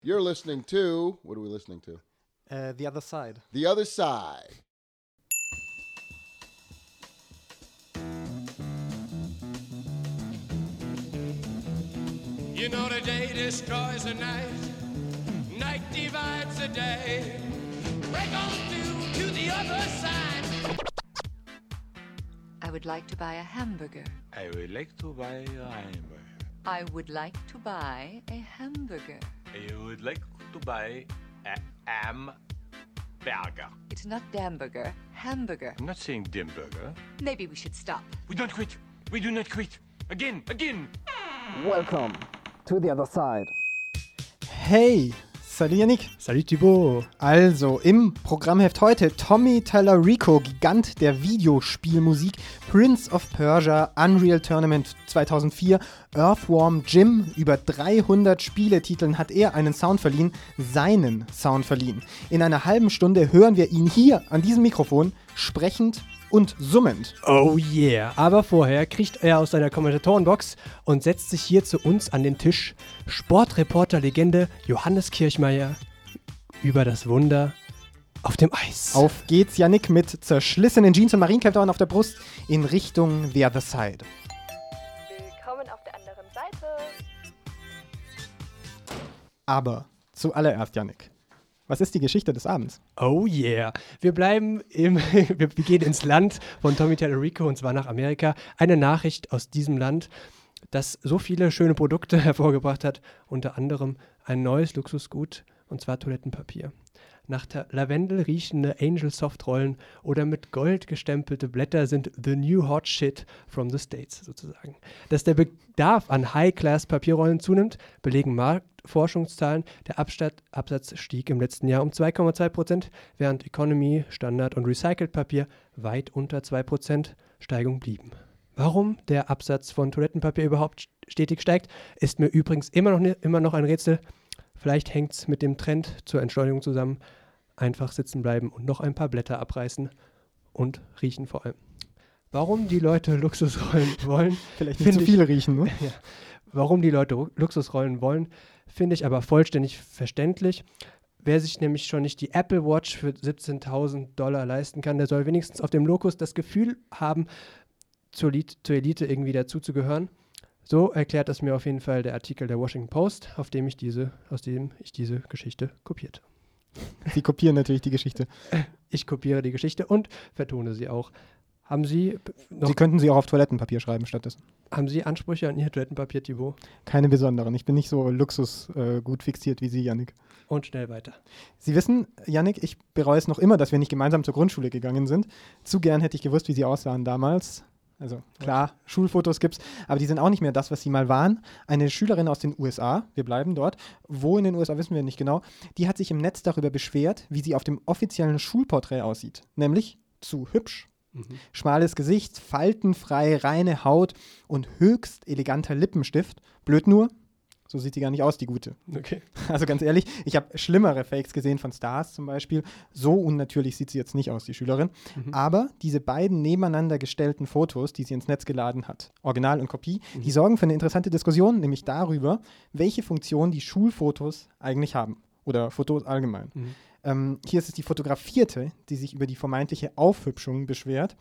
You're listening to, what are we listening to? The Other Side. The Other Side. You know the day destroys the night, night divides the day. Break on through to the other side. I would like to buy a hamburger. I would like to buy a hamburger. I would like to buy a hamburger. I would like to buy a hamburger. It's not Damburger, hamburger. I'm not saying Dimburger. Maybe we should stop. We don't quit. We do not quit. Again. Welcome to The Other Side. Hey, salut Yannick. Salut Thibaut. Also, im Programmheft heute Tommy Tallarico, Gigant der Videospielmusik, Prince of Persia, Unreal Tournament 2004, Earthworm Jim, über 300 Spieletiteln hat er einen Sound verliehen, seinen Sound verliehen. In einer halben Stunde hören wir ihn hier an diesem Mikrofon sprechend und summend. Oh yeah. Aber vorher kriecht er aus seiner Kommentatorenbox und setzt sich hier zu uns an den Tisch. Sportreporter-Legende Johannes Kirchmeier über das Wunder auf dem Eis. Auf geht's, Yannick, mit zerschlissenen Jeans und Marienkäppchen auf der Brust in Richtung The Other Side. Willkommen auf der anderen Seite. Aber zuallererst, Yannick, was ist die Geschichte des Abends? Oh yeah. Wir gehen ins Land von Tommy Tallarico und zwar nach Amerika. Eine Nachricht aus diesem Land, das so viele schöne Produkte hervorgebracht hat, unter anderem ein neues Luxusgut, und zwar Toilettenpapier. Nach Lavendel riechende Angel Softrollen oder mit Gold gestempelte Blätter sind the new hot shit from the States sozusagen. Dass der Bedarf an High-Class-Papierrollen zunimmt, belegen Marktforschungszahlen. Der Absatz stieg im letzten Jahr um 2,2%, während Economy, Standard und Recycled Papier weit unter 2% Steigung blieben. Warum der Absatz von Toilettenpapier überhaupt stetig steigt, ist mir übrigens immer noch ein Rätsel. Vielleicht hängt es mit dem Trend zur Entschleunigung zusammen. Einfach sitzen bleiben und noch ein paar Blätter abreißen und riechen vor allem. Warum die Leute Luxusrollen wollen, Vielleicht nicht zu viele riechen, ne? ja, warum die Leute Luxusrollen wollen, finde ich aber vollständig verständlich. Wer sich nämlich schon nicht die Apple Watch für $17.000 leisten kann, der soll wenigstens auf dem Locus das Gefühl haben, zur Elite irgendwie dazuzugehören. So erklärt das mir auf jeden Fall der Artikel der Washington Post, aus dem ich diese Geschichte kopierte. Sie kopieren natürlich die Geschichte. Ich kopiere die Geschichte und vertone sie auch. Sie könnten sie auch auf Toilettenpapier schreiben stattdessen. Haben Sie Ansprüche an Ihr Toilettenpapier, Thibaut? Keine besonderen. Ich bin nicht so gut fixiert wie Sie, Yannick. Und schnell weiter. Sie wissen, Yannick, ich bereue es noch immer, dass wir nicht gemeinsam zur Grundschule gegangen sind. Zu gern hätte ich gewusst, wie Sie aussahen damals. Also klar, Schulfotos gibt's, aber die sind auch nicht mehr das, was sie mal waren. Eine Schülerin aus den USA, wir bleiben dort, wo in den USA wissen wir nicht genau, die hat sich im Netz darüber beschwert, wie sie auf dem offiziellen Schulporträt aussieht. Nämlich zu hübsch. Schmales Gesicht, faltenfrei, reine Haut und höchst eleganter Lippenstift. Blöd nur, so sieht sie gar nicht aus, die Gute. Okay. Also ganz ehrlich, ich habe schlimmere Fakes gesehen von Stars zum Beispiel. So unnatürlich sieht sie jetzt nicht aus, die Schülerin. Aber diese beiden nebeneinander gestellten Fotos, die sie ins Netz geladen hat, Original und Kopie, die sorgen für eine interessante Diskussion, nämlich darüber, welche Funktion die Schulfotos eigentlich haben. Oder Fotos allgemein. Hier ist es die Fotografierte, die sich über die vermeintliche Aufhübschung beschwert.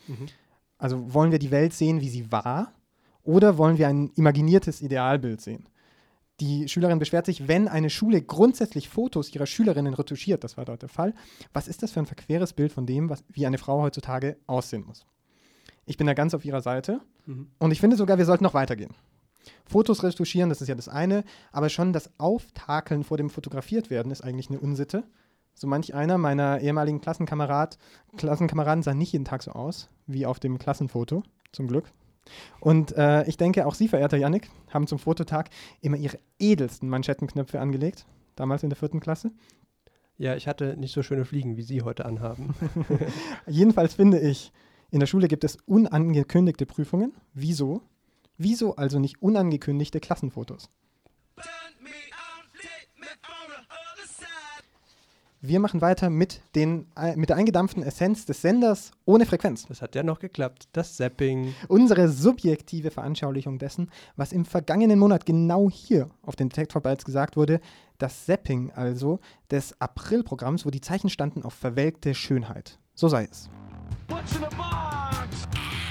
Also wollen wir die Welt sehen, wie sie war? Oder wollen wir ein imaginiertes Idealbild sehen? Die Schülerin beschwert sich, wenn eine Schule grundsätzlich Fotos ihrer Schülerinnen retuschiert, das war dort der Fall, was ist das für ein verqueres Bild von dem, wie eine Frau heutzutage aussehen muss? Ich bin da ganz auf ihrer Seite und ich finde sogar, wir sollten noch weitergehen. Fotos retuschieren, das ist ja das eine, aber schon das Auftakeln vor dem Fotografiert-Werden ist eigentlich eine Unsitte. So manch einer meiner ehemaligen Klassenkameraden sah nicht jeden Tag so aus, wie auf dem Klassenfoto, zum Glück. Und ich denke, auch Sie, verehrter Yannick, haben zum Fototag immer Ihre edelsten Manschettenknöpfe angelegt, damals in der 4. Klasse. Ja, ich hatte nicht so schöne Fliegen, wie Sie heute anhaben. Jedenfalls finde ich, in der Schule gibt es unangekündigte Prüfungen. Wieso? Wieso also nicht unangekündigte Klassenfotos? Wir machen weiter mit der eingedampften Essenz des Senders ohne Frequenz. Das hat ja noch geklappt. Das Zapping. Unsere subjektive Veranschaulichung dessen, was im vergangenen Monat genau hier auf den Detektor Bytes gesagt wurde, das Zapping also des Aprilprogramms, wo die Zeichen standen auf verwelkte Schönheit. So sei es. What's in the box?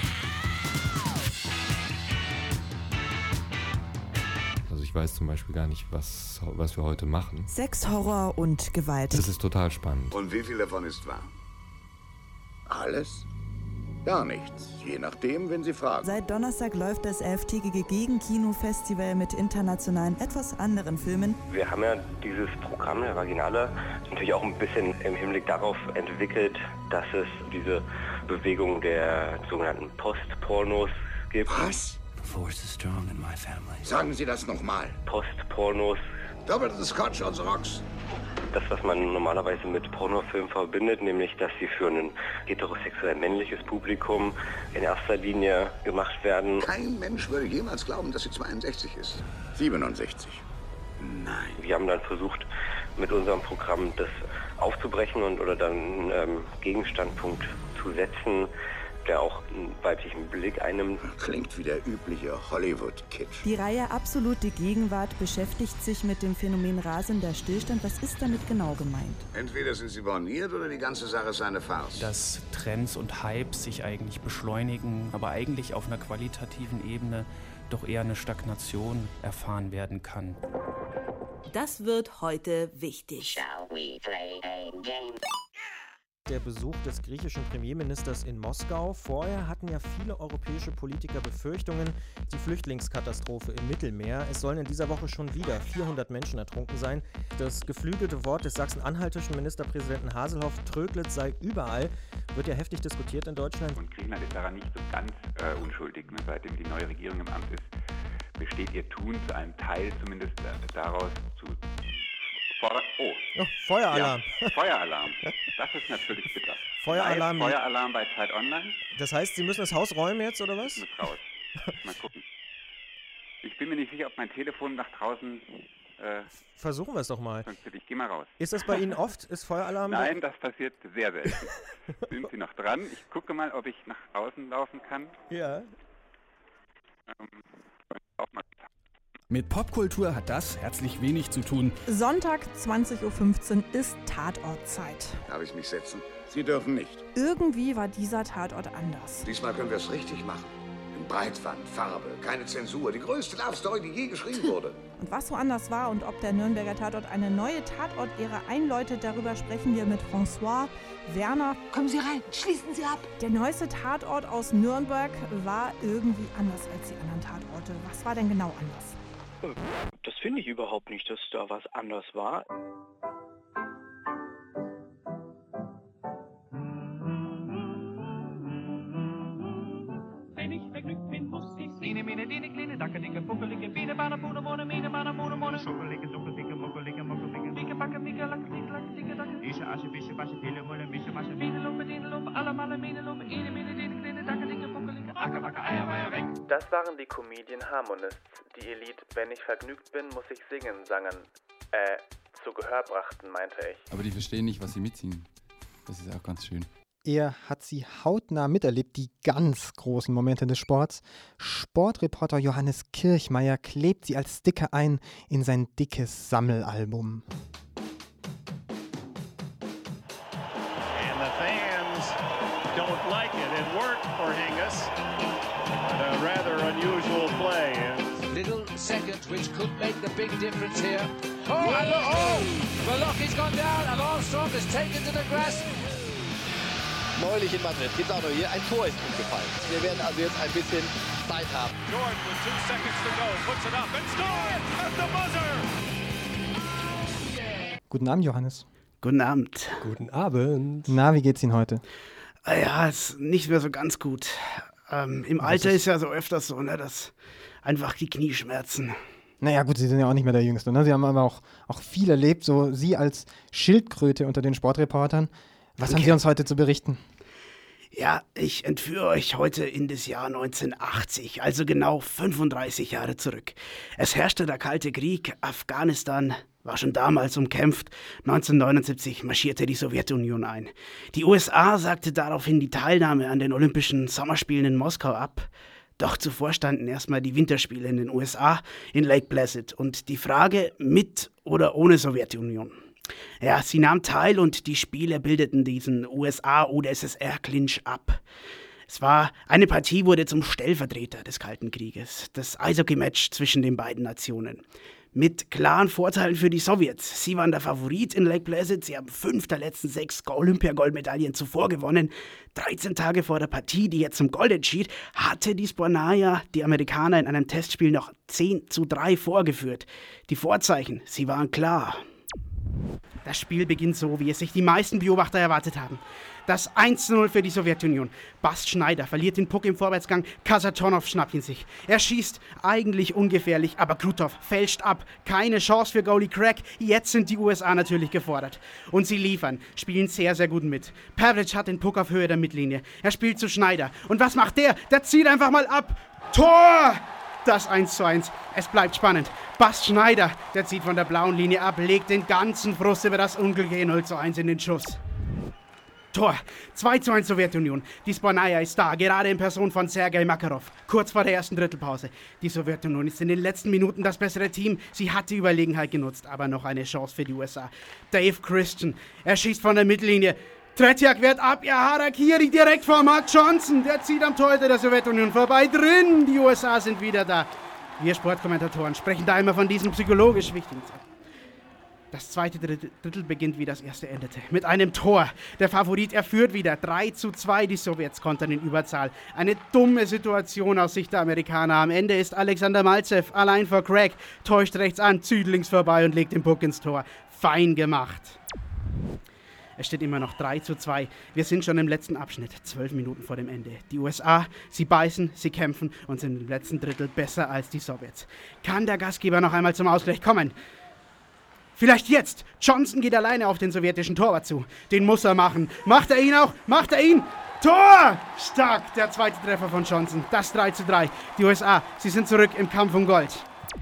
Also ich weiß zum Beispiel gar nicht, was wir heute machen. Sex, Horror und Gewalt. Das ist total spannend. Und wie viel davon ist wahr? Alles? Gar nichts. Je nachdem, wenn Sie fragen. Seit Donnerstag läuft das 11-tägige Gegenkinofestival mit internationalen, etwas anderen Filmen. Wir haben ja dieses Programm der Vaginale natürlich auch ein bisschen im Hinblick darauf entwickelt, dass es diese Bewegung der sogenannten Postpornos gibt. Was? Force is strong in my family. Sagen Sie das nochmal. Postpornos. Double the Scotch on the rocks. Das, was man normalerweise mit Pornofilmen verbindet, nämlich, dass sie für ein heterosexuell männliches Publikum in erster Linie gemacht werden. Kein Mensch würde jemals glauben, dass sie 62 ist. 67. Nein. Wir haben dann versucht, mit unserem Programm das aufzubrechen oder dann einen Gegenstandpunkt zu setzen, der auch einen weiblichen Blick einnimmt. Klingt wie der übliche Hollywood-Kitsch. Die Reihe Absolute Gegenwart beschäftigt sich mit dem Phänomen rasender Stillstand. Was ist damit genau gemeint? Entweder sind Sie borniert oder die ganze Sache ist eine Farce. Dass Trends und Hypes sich eigentlich beschleunigen, aber eigentlich auf einer qualitativen Ebene doch eher eine Stagnation erfahren werden kann. Das wird heute wichtig. Shall we play a game? Der Besuch des griechischen Premierministers in Moskau. Vorher hatten ja viele europäische Politiker Befürchtungen, die Flüchtlingskatastrophe im Mittelmeer. Es sollen in dieser Woche schon wieder 400 Menschen ertrunken sein. Das geflügelte Wort des sachsen-anhaltischen Ministerpräsidenten Haselhoff, Tröglitz sei überall, wird ja heftig diskutiert in Deutschland. Und Griechenland ist daran nicht so ganz unschuldig. Ne? Seitdem die neue Regierung im Amt ist, besteht ihr Tun zu einem Teil zumindest daraus zu... Feueralarm. Ja, Feueralarm. Das ist natürlich bitter. Feueralarm. Feueralarm bei Zeit Online. Das heißt, Sie müssen das Haus räumen jetzt, oder was? Ich muss raus. Mal gucken. Ich bin mir nicht sicher, ob mein Telefon nach draußen... Versuchen wir es doch mal. Ich gehe mal raus. Ist das bei Ihnen oft? Ist Feueralarm? Nein, das passiert sehr selten. Sind Sie noch dran? Ich gucke mal, ob ich nach außen laufen kann. Ja. Auch mal. Mit Popkultur hat das herzlich wenig zu tun. Sonntag, 20.15 Uhr ist Tatortzeit. Darf ich mich setzen? Sie dürfen nicht. Irgendwie war dieser Tatort anders. Diesmal können wir es richtig machen. In Breitband, Farbe, keine Zensur. Die größte Love-Story, die je geschrieben wurde. Und was so anders war und ob der Nürnberger Tatort eine neue Tatort-Ära einläutet, darüber sprechen wir mit François Werner. Kommen Sie rein, schließen Sie ab. Der neueste Tatort aus Nürnberg war irgendwie anders als die anderen Tatorte. Was war denn genau anders? Das finde ich überhaupt nicht, dass da was anders war. Wenn ich vergnügt bin, muss ich singen. Mine, dine, kleine, dacke, dicke, buckelige, Biene, Bana, Bune, Mone, Mine, Bana, Mune, Mone, Schokkelige, Duckelige, Muckelige, Muckelige, Dicke, Backe, Micke, Lacke, Dicke, Dacke, Ische, Asche, Bische, Basche, Pille, Mulle, Mische, Masche, Mine, Lumpe, alle Male, Mine, Lumpe, Ine, Mine, dine, kleine, dacke, dicke, buckelige, Acke, Backe, Eier, Weier, weg. Das waren die Comedian Harmonists, die ihr Lied Wenn ich vergnügt bin, muss ich singen sangen. Zu Gehör brachten, meinte ich. Aber die verstehen nicht, was sie mitsingen. Das ist auch ganz schön. Er hat sie hautnah miterlebt, die ganz großen Momente des Sports. Sportreporter Johannes Kirchmeier klebt sie als Sticker ein in sein dickes Sammelalbum. And the fans don't like it. It worked for Hingis. But a rather unusual play. Little second which could make the big difference here. Oh, Velocki's gone down and Armstrong is taken to the grass. Neulich in Madrid gibt es auch noch hier, ein Tor ist umgefallen. Wir werden also jetzt ein bisschen Zeit haben. Jordan with 2 seconds to go, puts it up and scores at the buzzer. Guten Abend, Johannes. Guten Abend. Guten Abend. Na, wie geht's Ihnen heute? Ja, ist nicht mehr so ganz gut. Im Alter ist ja so öfters so, ne, dass einfach die Knie schmerzen. Naja gut, Sie sind ja auch nicht mehr der Jüngste, ne? Sie haben aber auch viel erlebt, so Sie als Schildkröte unter den Sportreportern. Was haben Sie uns heute zu berichten? Ja, ich entführe euch heute in das Jahr 1980, also genau 35 Jahre zurück. Es herrschte der Kalte Krieg, Afghanistan war schon damals umkämpft. 1979 marschierte die Sowjetunion ein. Die USA sagte daraufhin die Teilnahme an den Olympischen Sommerspielen in Moskau ab. Doch zuvor standen erstmal die Winterspiele in den USA in Lake Placid und die Frage mit oder ohne Sowjetunion. Ja, sie nahm teil und die Spiele bildeten diesen USA-UdSSR-Clinch ab. Eine Partie wurde zum Stellvertreter des Kalten Krieges, das Eishockey-Match zwischen den beiden Nationen. Mit klaren Vorteilen für die Sowjets. Sie waren der Favorit in Lake Placid. Sie haben 5 der letzten 6 Olympiagoldmedaillen zuvor gewonnen. 13 Tage vor der Partie, die jetzt zum Gold entschied, hatte die Sbornaja die Amerikaner in einem Testspiel noch 10:3 vorgeführt. Die Vorzeichen, sie waren klar. Das Spiel beginnt so, wie es sich die meisten Beobachter erwartet haben. Das 1:0 für die Sowjetunion. Bast Schneider verliert den Puck im Vorwärtsgang, Kasatonov schnappt ihn sich. Er schießt, eigentlich ungefährlich, aber Krutov fälscht ab. Keine Chance für Goalie Craig. Jetzt sind die USA natürlich gefordert. Und sie liefern, spielen sehr, sehr gut mit. Pavlic hat den Puck auf Höhe der Mittellinie. Er spielt zu Schneider. Und was macht der? Der zieht einfach mal ab. Tor! Das 1:1. Es bleibt spannend. Bast Schneider, der zieht von der blauen Linie ab, legt den ganzen Frust über das unglückliche 0:1 in den Schuss. Tor. 2:1 Sowjetunion. Die Sbornaja ist da, gerade in Person von Sergei Makarov. Kurz vor der ersten Drittelpause. Die Sowjetunion ist in den letzten Minuten das bessere Team. Sie hat die Überlegenheit genutzt, aber noch eine Chance für die USA. Dave Christian. Er schießt von der Mittellinie. Tretjak wehrt ab, Harakiri direkt vor Mark Johnson. Der zieht am Torhüter der Sowjetunion vorbei. Drin, die USA sind wieder da. Wir Sportkommentatoren sprechen da immer von diesem psychologisch wichtigen Zeitpunkt. Das zweite Drittel beginnt, wie das erste endete. Mit einem Tor. Der Favorit, er führt wieder. 3:2, die Sowjets kontern in Überzahl. Eine dumme Situation aus Sicht der Amerikaner. Am Ende ist Alexander Malzew allein vor Craig. Täuscht rechts an, zieht links vorbei und legt den Puck ins Tor. Fein gemacht. Es steht immer noch 3:2. Wir sind schon im letzten Abschnitt, 12 Minuten vor dem Ende. Die USA, sie beißen, sie kämpfen und sind im letzten Drittel besser als die Sowjets. Kann der Gastgeber noch einmal zum Ausgleich kommen? Vielleicht jetzt. Johnson geht alleine auf den sowjetischen Torwart zu. Den muss er machen. Macht er ihn auch? Macht er ihn? Tor! Stark, der zweite Treffer von Johnson. Das 3:3. Die USA, sie sind zurück im Kampf um Gold.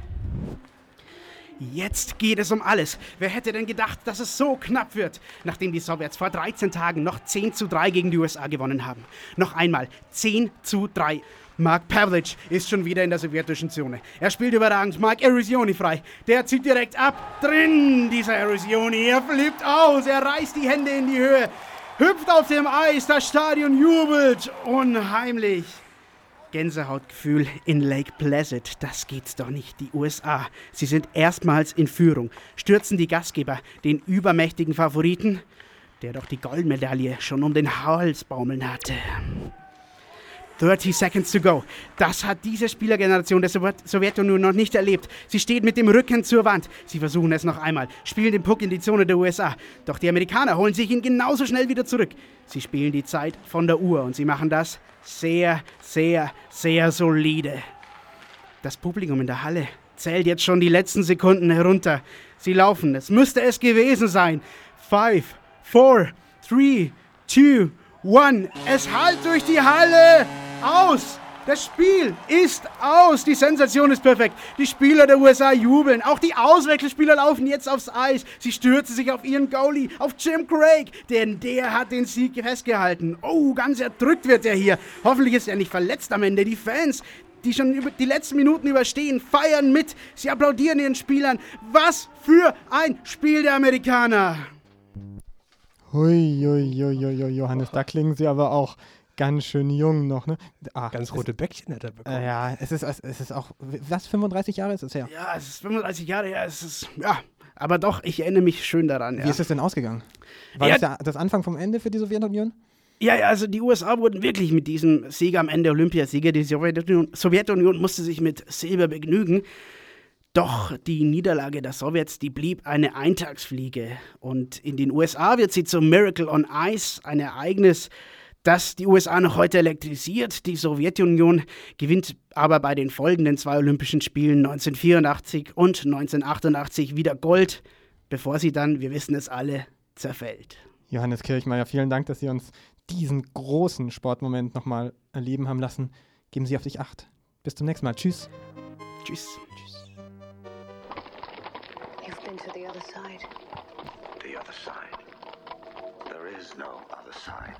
Jetzt geht es um alles. Wer hätte denn gedacht, dass es so knapp wird, nachdem die Sowjets vor 13 Tagen noch 10:3 gegen die USA gewonnen haben. Noch einmal 10:3. Mark Pavlic ist schon wieder in der sowjetischen Zone. Er spielt überragend. Mark Eruzione frei. Der zieht direkt ab. Drin, dieser Eruzione. Er flippt aus. Er reißt die Hände in die Höhe. Hüpft auf dem Eis. Das Stadion jubelt. Unheimlich. Gänsehautgefühl in Lake Placid. Das geht's doch nicht. Die USA, sie sind erstmals in Führung. Stürzen die Gastgeber den übermächtigen Favoriten, der doch die Goldmedaille schon um den Hals baumeln hatte. 30 seconds to go. Das hat diese Spielergeneration der Sowjetunion noch nicht erlebt. Sie steht mit dem Rücken zur Wand. Sie versuchen es noch einmal, spielen den Puck in die Zone der USA. Doch die Amerikaner holen sich ihn genauso schnell wieder zurück. Sie spielen die Zeit von der Uhr und sie machen das sehr, sehr, sehr solide. Das Publikum in der Halle zählt jetzt schon die letzten Sekunden herunter. Sie laufen, es müsste es gewesen sein. 5, 4, 3, 2, 1. Es hallt durch die Halle. Aus! Das Spiel ist aus! Die Sensation ist perfekt. Die Spieler der USA jubeln. Auch die Auswechselspieler laufen jetzt aufs Eis. Sie stürzen sich auf ihren Goalie, auf Jim Craig, denn der hat den Sieg festgehalten. Oh, ganz erdrückt wird er hier. Hoffentlich ist er nicht verletzt am Ende. Die Fans, die schon die letzten Minuten überstehen, feiern mit. Sie applaudieren ihren Spielern. Was für ein Spiel der Amerikaner! Hui, Johannes, da klingen sie aber auch ganz schön jung noch, ne? Ganz rote Bäckchen hat er bekommen. Ja, es ist auch, was, 35 Jahre ist es her? Ja, es ist 35 Jahre her, aber doch, ich erinnere mich schön daran. Wie ist es denn ausgegangen? War das das Anfang vom Ende für die Sowjetunion? Ja, also die USA wurden wirklich mit diesem Sieger am Ende Olympiasieger. Die Sowjetunion musste sich mit Silber begnügen. Doch die Niederlage der Sowjets, die blieb eine Eintagsfliege. Und in den USA wird sie zum Miracle on Ice, ein Ereignis, das die USA noch heute elektrisiert. Die Sowjetunion gewinnt aber bei den folgenden 2 Olympischen Spielen 1984 und 1988 wieder Gold, bevor sie dann, wir wissen es alle, zerfällt. Johannes Kirchmeier, vielen Dank, dass Sie uns diesen großen Sportmoment nochmal erleben haben lassen. Geben Sie auf sich Acht. Bis zum nächsten Mal. Tschüss. Tschüss. You've been to to the other side. The other side. There is no other side.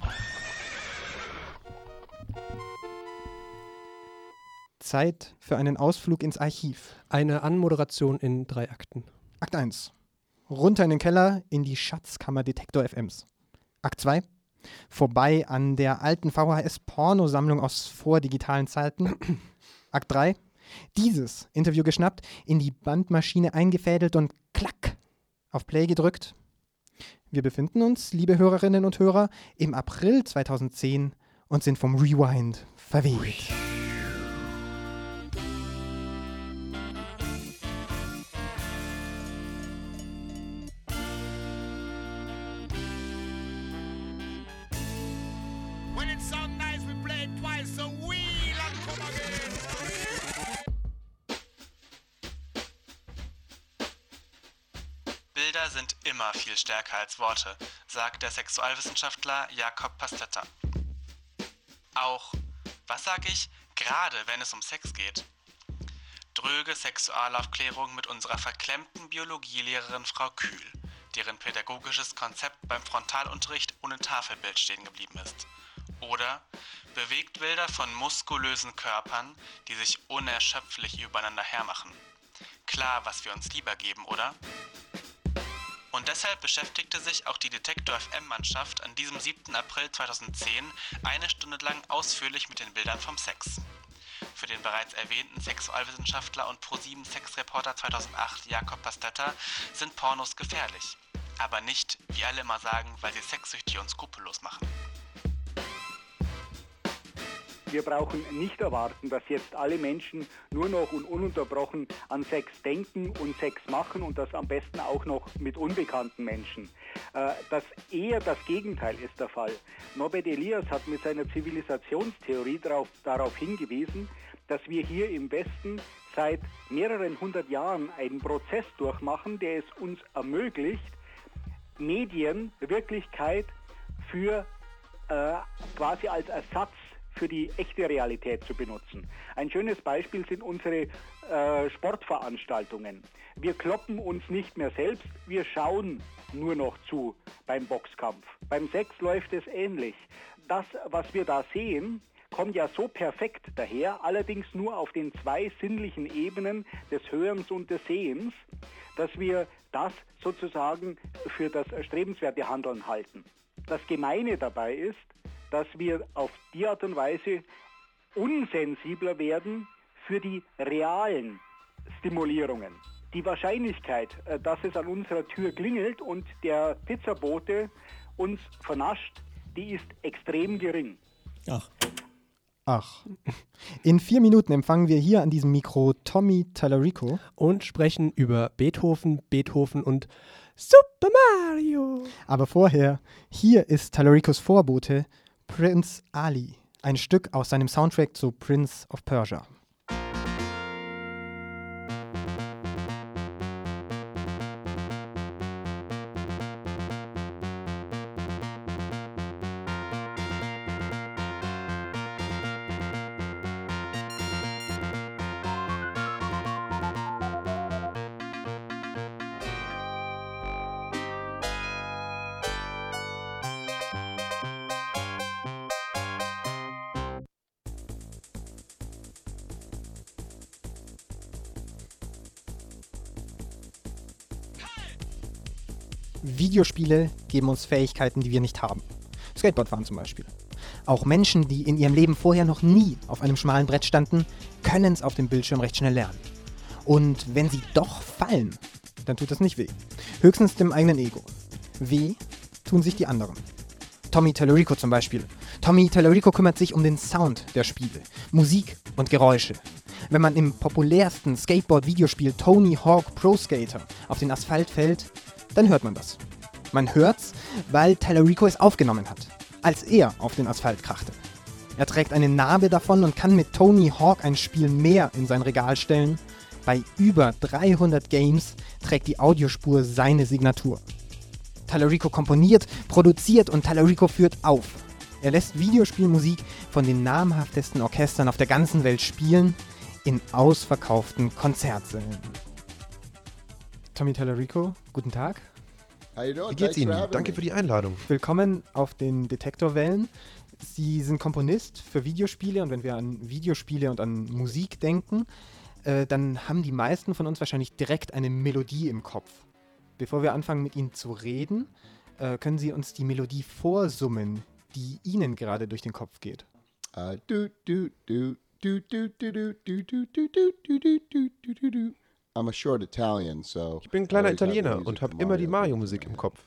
Zeit für einen Ausflug ins Archiv. Eine Anmoderation in 3 Akten. Akt 1. Runter in den Keller in die Schatzkammer Detektor FMs. Akt 2. Vorbei an der alten VHS-Pornosammlung aus vordigitalen Zeiten. Akt 3. Dieses Interview geschnappt, in die Bandmaschine eingefädelt und klack auf Play gedrückt. Wir befinden uns, liebe Hörerinnen und Hörer, im April 2010 und sind vom Rewind verweht. Bilder sind immer viel stärker als Worte, sagt der Sexualwissenschaftler Jakob Pastetta. Auch, was sag ich, gerade wenn es um Sex geht. Dröge Sexualaufklärung mit unserer verklemmten Biologielehrerin Frau Kühl, deren pädagogisches Konzept beim Frontalunterricht ohne Tafelbild stehen geblieben ist. Oder Bewegtbilder von muskulösen Körpern, die sich unerschöpflich übereinander hermachen. Klar, was wir uns lieber geben, oder? Und deshalb beschäftigte sich auch die Detektor FM-Mannschaft an diesem 7. April 2010 eine Stunde lang ausführlich mit den Bildern vom Sex. Für den bereits erwähnten Sexualwissenschaftler und Pro7-Sexreporter 2008 Jakob Pastetta sind Pornos gefährlich. Aber nicht, wie alle immer sagen, weil sie sexsüchtig und skrupellos machen. Wir brauchen nicht erwarten, dass jetzt alle Menschen nur noch und ununterbrochen an Sex denken und Sex machen und das am besten auch noch mit unbekannten Menschen. Das eher das Gegenteil ist der Fall. Norbert Elias hat mit seiner Zivilisationstheorie darauf hingewiesen, dass wir hier im Westen seit mehreren hundert Jahren einen Prozess durchmachen, der es uns ermöglicht, Medien, Wirklichkeit für quasi als Ersatz für die echte Realität zu benutzen. Ein schönes Beispiel sind unsere Sportveranstaltungen. Wir kloppen uns nicht mehr selbst, wir schauen nur noch zu beim Boxkampf. Beim Sex läuft es ähnlich. Das, was wir da sehen, kommt ja so perfekt daher, allerdings nur auf den 2 sinnlichen Ebenen des Hörens und des Sehens, dass wir das sozusagen für das erstrebenswerte Handeln halten. Das Gemeine dabei ist, dass wir auf die Art und Weise unsensibler werden für die realen Stimulierungen. Die Wahrscheinlichkeit, dass es an unserer Tür klingelt und der Pizzabote uns vernascht, die ist extrem gering. Ach. In 4 Minuten empfangen wir hier an diesem Mikro Tommy Tallarico und sprechen über Beethoven und Super Mario. Aber vorher, hier ist Tallaricos Vorbote Prince Ali, ein Stück aus seinem Soundtrack zu Prince of Persia. Videospiele geben uns Fähigkeiten, die wir nicht haben. Skateboardfahren zum Beispiel. Auch Menschen, die in ihrem Leben vorher noch nie auf einem schmalen Brett standen, können es auf dem Bildschirm recht schnell lernen. Und wenn sie doch fallen, dann tut das nicht weh. Höchstens dem eigenen Ego. Weh tun sich die anderen. Tommy Tallarico zum Beispiel. Tommy Tallarico kümmert sich um den Sound der Spiele, Musik und Geräusche. Wenn man im populärsten Skateboard-Videospiel Tony Hawk Pro Skater auf den Asphalt fällt, dann hört man das. Man hört's, weil Tallarico es aufgenommen hat, als er auf den Asphalt krachte. Er trägt eine Narbe davon und kann mit Tony Hawk ein Spiel mehr in sein Regal stellen. Bei über 300 Games trägt die Audiospur seine Signatur. Tallarico komponiert, produziert und Tallarico führt auf. Er lässt Videospielmusik von den namhaftesten Orchestern auf der ganzen Welt spielen, in ausverkauften Konzertsälen. Tommy Tallarico, guten Tag. Wie geht's Ihnen? Danke für die Einladung. Willkommen auf den Detektorwellen. Sie sind Komponist für Videospiele und wenn wir an Videospiele und an Musik denken, dann haben die meisten von uns wahrscheinlich direkt eine Melodie im Kopf. Bevor wir anfangen mit Ihnen zu reden, können Sie uns die Melodie vorsummen, die Ihnen gerade durch den Kopf geht. I'm a short Italian, so ich bin ein kleiner Italiener und habe immer die Mario-Musik im Kopf.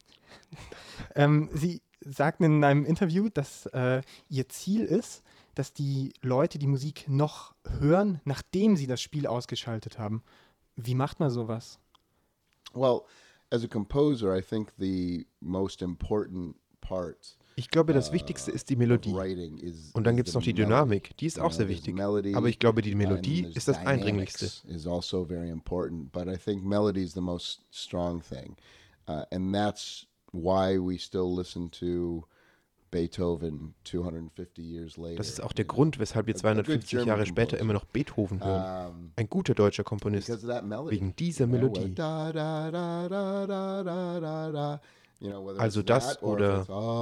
Sie sagten in einem Interview, dass Ihr Ziel ist, dass die Leute die Musik noch hören, nachdem sie das Spiel ausgeschaltet haben. Wie macht man sowas? Well, as a composer, I think the most important part. Ich glaube, das Wichtigste ist die Melodie. Und dann gibt es noch die Dynamik, die ist auch sehr wichtig. Aber ich glaube, die Melodie ist das Eindringlichste. Is also very important, but I think melody is the most strong thing. And that's why we still listen to Beethoven 250 years later. Das ist auch der Grund, weshalb wir 250 Jahre später immer noch Beethoven hören. Ein guter deutscher Komponist. Wegen dieser Melodie. Also das oder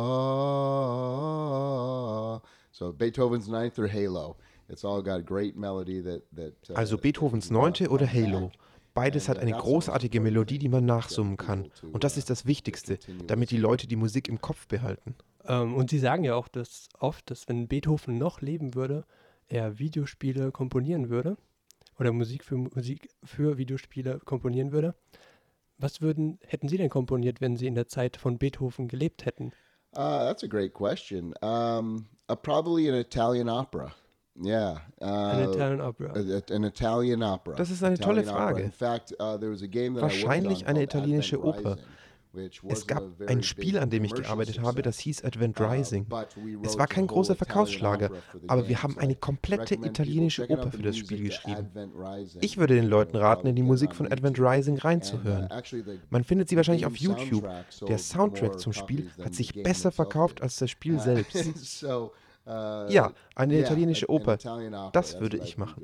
so Beethovens Ninth or Halo. It's all got great melody also Beethovens Neunte oder Halo. Beides hat eine großartige Melodie, die man nachsummen kann. Und das ist das Wichtigste, damit die Leute die Musik im Kopf behalten. Und Sie sagen ja auch dass oft, dass wenn Beethoven noch leben würde, er Videospiele komponieren würde oder Musik für Videospiele komponieren würde. Was hätten Sie denn komponiert, wenn Sie in der Zeit von Beethoven gelebt hätten? That's a great question. Probably an Italian opera. Yeah. An Italian opera. An Italian opera. Das ist eine tolle Frage. In fact, there was a game that wahrscheinlich eine italienische Oper. Es gab ein Spiel, an dem ich gearbeitet habe, das hieß Advent Rising. Es war kein großer Verkaufsschlager, aber wir haben eine komplette italienische Oper für das Spiel geschrieben. Ich würde den Leuten raten, in die Musik von Advent Rising reinzuhören. Man findet sie wahrscheinlich auf YouTube. Der Soundtrack zum Spiel hat sich besser verkauft als das Spiel selbst. Ja, eine italienische Oper. Das würde ich machen.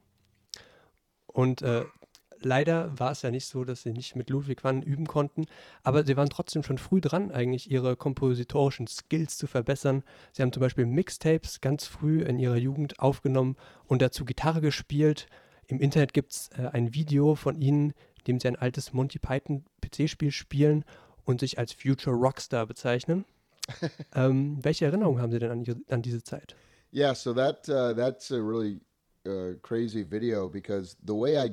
Und leider war es ja nicht so, dass sie nicht mit Ludwig van üben konnten, aber sie waren trotzdem schon früh dran, eigentlich ihre kompositorischen Skills zu verbessern. Sie haben zum Beispiel Mixtapes ganz früh in ihrer Jugend aufgenommen und dazu Gitarre gespielt. Im Internet gibt es ein Video von ihnen, in dem sie ein altes Monty Python PC-Spiel spielen und sich als Future Rockstar bezeichnen. Welche Erinnerungen haben Sie denn an diese Zeit? Yeah, so that's a really crazy video because the way I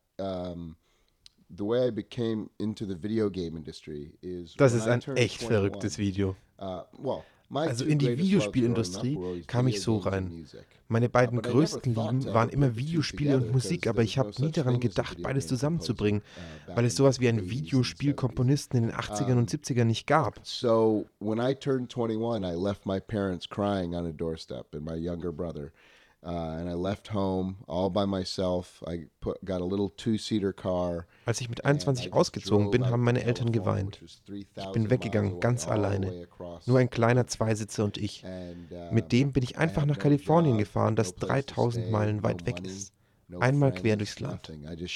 became into the video game industry is. Das ist ein echt verrücktes Video. Also in die Videospielindustrie kam ich so rein. Meine beiden größten Lieben waren immer Videospiele und Musik, aber ich habe nie daran gedacht, beides zusammenzubringen, weil es sowas wie einen Videospielkomponisten in den 80ern und 70ern nicht gab. So when I turned 21, I left my parents crying on a doorstep and my younger brother. And I left home all by myself. I got a little two-seater car. Als ich mit 21 ausgezogen bin, haben meine Eltern geweint. Ich bin weggegangen, ganz alleine. Nur ein kleiner Zweisitzer und ich. Mit dem bin ich einfach nach Kalifornien gefahren, das 3000 Meilen weit weg ist. Einmal quer durchs Land.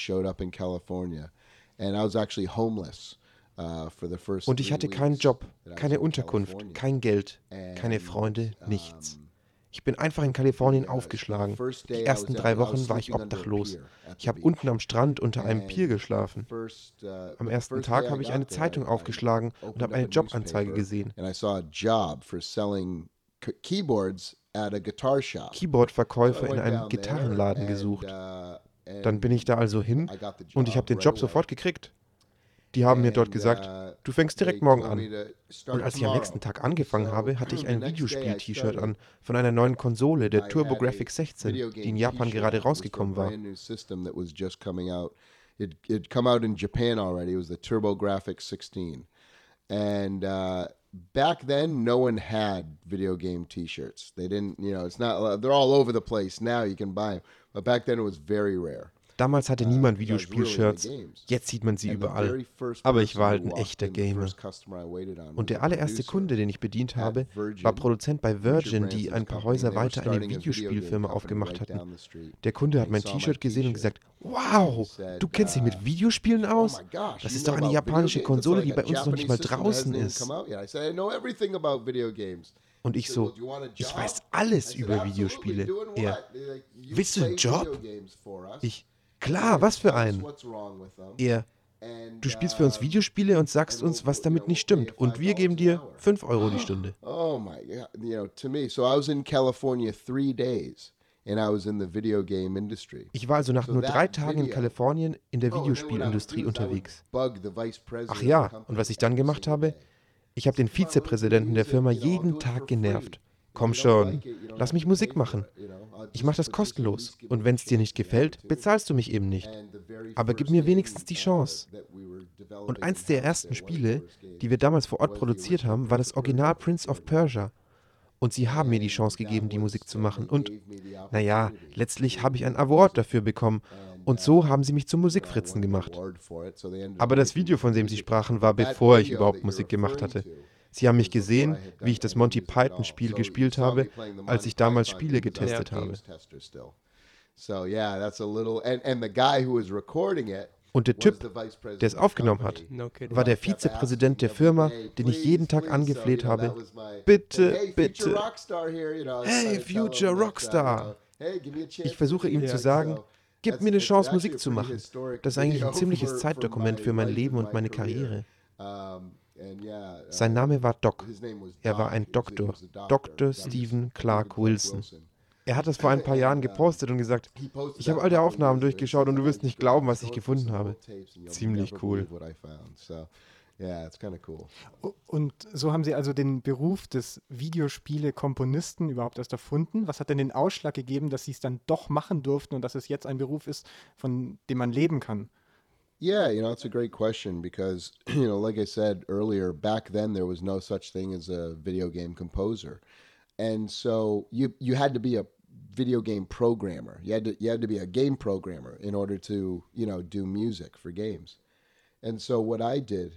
Und ich hatte keinen Job, keine Unterkunft, kein Geld, keine Freunde, nichts. Ich bin einfach in Kalifornien aufgeschlagen. Die ersten 3 Wochen war ich obdachlos. Ich habe unten am Strand unter einem Pier geschlafen. Am ersten Tag habe ich eine Zeitung aufgeschlagen und habe eine Jobanzeige gesehen. Keyboard-Verkäufer in einem Gitarrenladen gesucht. Dann bin ich da also hin und ich habe den Job sofort gekriegt. Die haben mir dort gesagt, du fängst direkt morgen an. Und als ich am nächsten Tag angefangen habe, hatte ich ein Videospiel-T-Shirt an von einer neuen Konsole, der TurboGrafx 16, die in Japan gerade rausgekommen war. It had come out in Japan already. It was the TurboGrafx 16. And back then, no one had video game T-shirts. They didn't, it's not, they're all over the place now. You can buy them. But back then, it was very rare. Damals hatte niemand Videospiel-Shirts, jetzt sieht man sie überall. Aber ich war halt ein echter Gamer. Und der allererste Kunde, den ich bedient habe, war Produzent bei Virgin, die ein paar Häuser weiter eine Videospielfirma aufgemacht hatten. Der Kunde hat mein T-Shirt gesehen und gesagt, wow, du kennst dich mit Videospielen aus? Das ist doch eine japanische Konsole, die bei uns noch nicht mal draußen ist. Und ich so, ich weiß alles über Videospiele. Er, willst du einen Job? Ich, klar, was für einen? Er, du spielst für uns Videospiele und sagst uns, was damit nicht stimmt. Und wir geben dir 5 Euro die Stunde. Oh my God, to me, so I was in California 3 days. And I was in the video game industry. Ich war also nach nur 3 Tagen in Kalifornien in der Videospielindustrie unterwegs. Ach ja, und was ich dann gemacht habe? Ich habe den Vizepräsidenten der Firma jeden Tag genervt. Komm schon, lass mich Musik machen. Ich mache das kostenlos. Und wenn es dir nicht gefällt, bezahlst du mich eben nicht. Aber gib mir wenigstens die Chance. Und eins der ersten Spiele, die wir damals vor Ort produziert haben, war das Original Prince of Persia. Und sie haben mir die Chance gegeben, die Musik zu machen. Und, naja, letztlich habe ich einen Award dafür bekommen. Und so haben sie mich zum Musikfritzen gemacht. Aber das Video, von dem sie sprachen, war bevor ich überhaupt Musik gemacht hatte. Sie haben mich gesehen, wie ich das Monty Python-Spiel gespielt habe, als ich damals Spiele getestet habe. Und der Typ, der es aufgenommen hat, war der Vizepräsident der Firma, den ich jeden Tag angefleht habe. Bitte, bitte. Hey, Future Rockstar. Ich versuche ihm zu sagen, gib mir eine Chance, Musik zu machen. Das ist eigentlich ein ziemliches Zeitdokument für mein Leben und meine Karriere. Sein Name war Doc. Er war ein Doktor. Dr. Stephen Clark Wilson. Er hat das vor ein paar Jahren gepostet und gesagt, ich habe alte Aufnahmen durchgeschaut und du wirst nicht glauben, was ich gefunden habe. Ziemlich cool. Und so haben Sie also den Beruf des Videospiele-Komponisten überhaupt erst erfunden. Was hat denn den Ausschlag gegeben, dass Sie es dann doch machen durften und dass es jetzt ein Beruf ist, von dem man leben kann? Yeah, it's a great question because, like I said earlier, back then there was no such thing as a video game composer. And so you had to be a video game programmer. You had to be a game programmer in order to, do music for games. And so what I did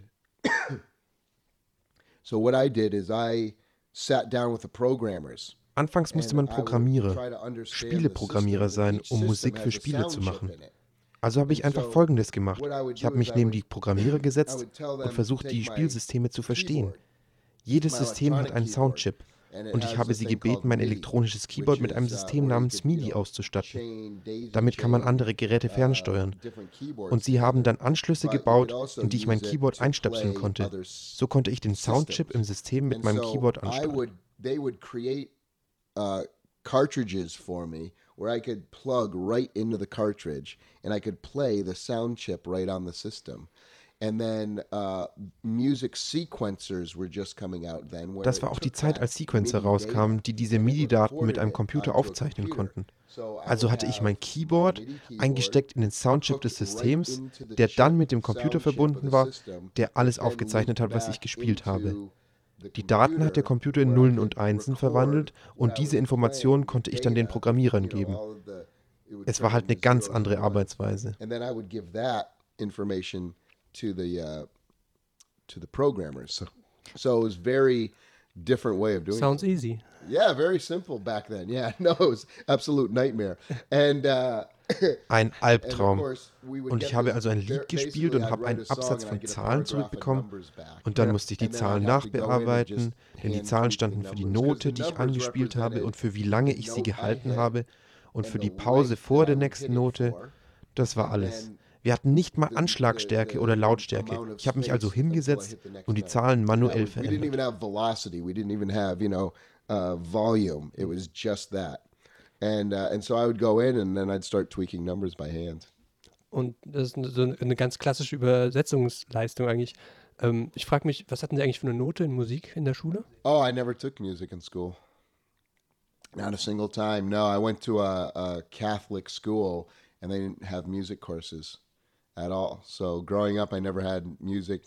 is I sat down with the programmers. Anfangs musste man Spieleprogrammierer sein, um Musik für Spiele zu machen. Also habe ich einfach Folgendes gemacht. Ich habe mich neben die Programmierer gesetzt und versucht, die Spielsysteme zu verstehen. Jedes System hat einen Soundchip. Und ich habe sie gebeten, mein elektronisches Keyboard mit einem System namens MIDI auszustatten. Damit kann man andere Geräte fernsteuern. Und sie haben dann Anschlüsse gebaut, in die ich mein Keyboard einstöpseln konnte. So konnte ich den Soundchip im System mit meinem Keyboard ansteuern. They would create cartridges for me where I could plug right into the cartridge and I could play the sound chip right on the system. And then music sequencers were just coming out then. Das war auch die Zeit, als Sequencer rauskamen, die diese MIDI-Daten mit einem Computer aufzeichnen konnten. Also hatte ich mein Keyboard eingesteckt in den Soundchip des Systems, der dann mit dem Computer verbunden war, der alles aufgezeichnet hat, was ich gespielt habe. Die Daten hat der Computer in Nullen und Einsen verwandelt und diese Informationen konnte ich dann den Programmierern geben. Es war halt eine ganz andere Arbeitsweise. To the programmers. So it was very different way of doing it. Sounds easy. Yeah, very simple back then. Yeah, no, it was absolute nightmare. And ein Albtraum. Und ich habe also ein Lied gespielt und habe einen Absatz von Zahlen zurückbekommen. Und dann musste ich die Zahlen nachbearbeiten, denn die Zahlen standen für die Note, die ich angespielt habe und für wie lange ich sie gehalten habe und für die Pause vor der nächsten Note. Das war alles. Wir hatten nicht mal Anschlagstärke oder Lautstärke. Ich habe mich also hingesetzt und die Zahlen manuell verändert. Volume. It was just that. And so I would go in and then I'd start tweaking numbers by hand. Und das ist so eine ganz klassische Übersetzungsleistung eigentlich. Ich frage mich, was hatten Sie eigentlich für eine Note in Musik in der Schule? Oh, I never took music in school. Not a single time. No, I went to a Catholic school and they didn't have music courses at all. So growing up, I never had music.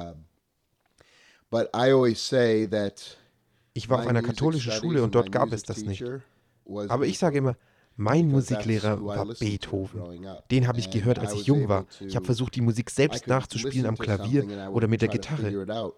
But I always say that ich war auf einer katholischen Schule und dort gab es das nicht. Aber ich sage immer, Mein Musiklehrer war Beethoven. Den habe ich gehört, als ich jung war. Ich habe versucht, die Musik selbst nachzuspielen am Klavier oder mit der Gitarre.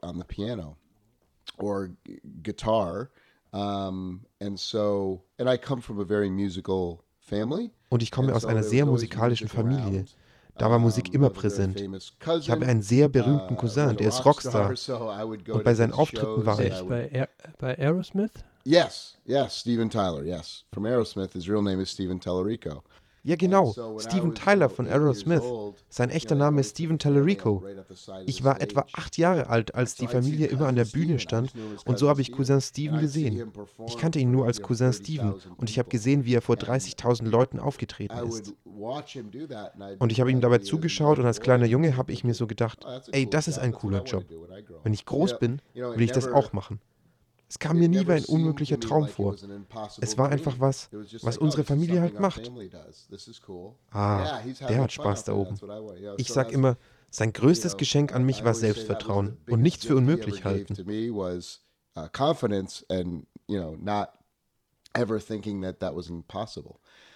Und ich komme aus einer sehr musikalischen Familie. Da war Musik immer präsent. Ich habe einen sehr berühmten Cousin, der ist Rockstar. Und bei seinen Auftritten war ich. Bei Aerosmith? Yes, Steven Tyler, yes. From Aerosmith, his real name is Steven Tallarico. Ja, genau, Steven Tyler von Aerosmith. Sein echter Name ist Steven Tallarico. Ich war etwa 8 Jahre alt, als die Familie immer an der Bühne stand, und so habe ich Cousin Steven gesehen. Ich kannte ihn nur als Cousin Steven und ich habe gesehen, wie er vor 30.000 Leuten aufgetreten ist. Und ich habe ihm dabei zugeschaut und als kleiner Junge habe ich mir so gedacht, ey, das ist ein cooler Job. Wenn ich groß bin, will ich das auch machen. Es kam mir nie wie ein unmöglicher Traum vor. Es war einfach was unsere Familie halt macht. Ah, der hat Spaß da oben. Ich sag immer, sein größtes Geschenk an mich war Selbstvertrauen und nichts für unmöglich halten. Confidence and, not ever thinking that was impossible.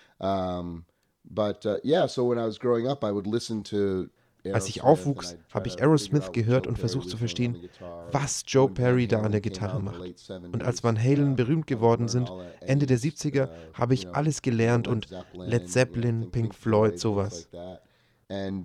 So when I was growing up, I would listen to Als ich aufwuchs, habe ich Aerosmith gehört und versucht zu verstehen, was Joe Perry da an der Gitarre macht. Und als Van Halen berühmt geworden sind, Ende der 70er, habe ich alles gelernt und Led Zeppelin, Pink Floyd, sowas. And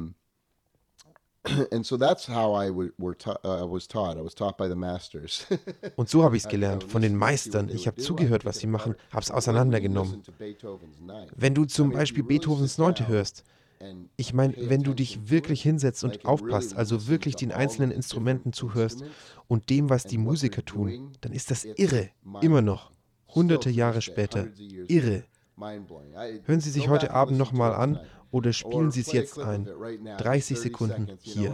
so that's how I was taught. I was taught by the masters. Und so habe ich es gelernt, von den Meistern. Ich habe zugehört, was sie machen, habe es auseinandergenommen. Wenn du zum Beispiel Beethovens 9. hörst, ich meine, wenn du dich wirklich hinsetzt und aufpasst, also wirklich den einzelnen Instrumenten zuhörst und dem, was die Musiker tun, dann ist das irre, immer noch, hunderte Jahre später, irre. Hören Sie sich heute Abend nochmal an oder spielen Sie es jetzt ein. 30 Sekunden hier.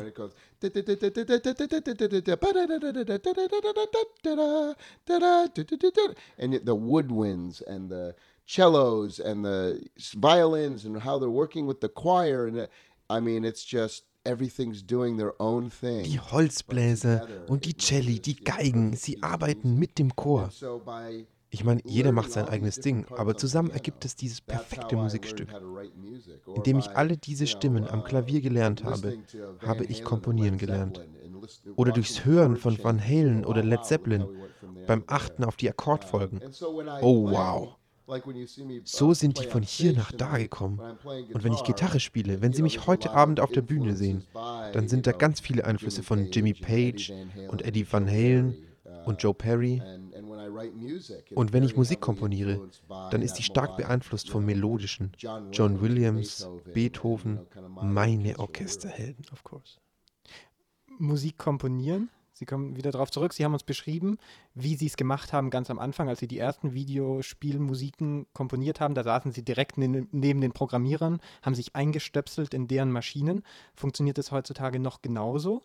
And the woodwinds and the cellos and the violins and how they're working with the choir, and it's just everything's doing their own thing. Die Holzbläser und die Celli, die Geigen, sie arbeiten mit dem Chor. Ich meine, jeder macht sein eigenes Ding, aber zusammen ergibt es dieses perfekte Musikstück. Indem ich alle diese Stimmen am Klavier gelernt habe, habe ich komponieren gelernt. Oder durchs Hören von Van Halen oder Led Zeppelin, beim Achten auf die Akkordfolgen. Oh wow! So sind die von hier nach da gekommen. Und wenn ich Gitarre spiele, wenn Sie mich heute Abend auf der Bühne sehen, dann sind da ganz viele Einflüsse von Jimmy Page und Eddie Van Halen und Joe Perry. Und wenn ich Musik komponiere, dann ist die stark beeinflusst vom Melodischen. John Williams, Beethoven, meine Orchesterhelden, of course. Musik komponieren? Sie kommen wieder darauf zurück. Sie haben uns beschrieben, wie Sie es gemacht haben ganz am Anfang, als Sie die ersten Videospielmusiken komponiert haben. Da saßen Sie direkt neben den Programmierern, haben sich eingestöpselt in deren Maschinen. Funktioniert das heutzutage noch genauso?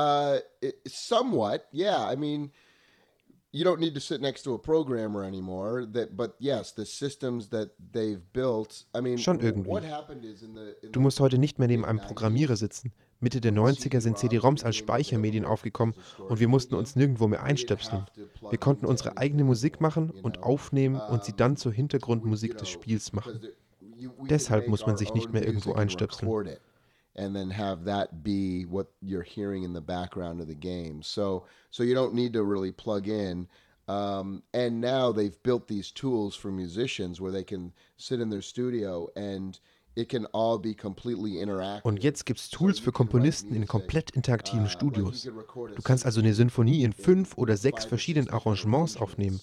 Somewhat, yeah. You don't need to sit next to a programmer anymore, but yes, the systems that they've built, schon irgendwie. Du musst heute nicht mehr neben einem Programmierer sitzen. Mitte der 90er sind CD-ROMs als Speichermedien aufgekommen und wir mussten uns nirgendwo mehr einstöpseln. Wir konnten unsere eigene Musik machen und aufnehmen und sie dann zur Hintergrundmusik des Spiels machen. Deshalb muss man sich nicht mehr irgendwo einstöpseln. And then have that be what you're hearing in the background of the game. So you don't need to really plug in. And now they've built these tools for musicians where they can sit in their studio and it can all be completely interactive. Und jetzt gibt es Tools für Komponisten in komplett interaktiven Studios. Du kannst also eine Sinfonie in 5 oder 6 verschiedenen Arrangements aufnehmen.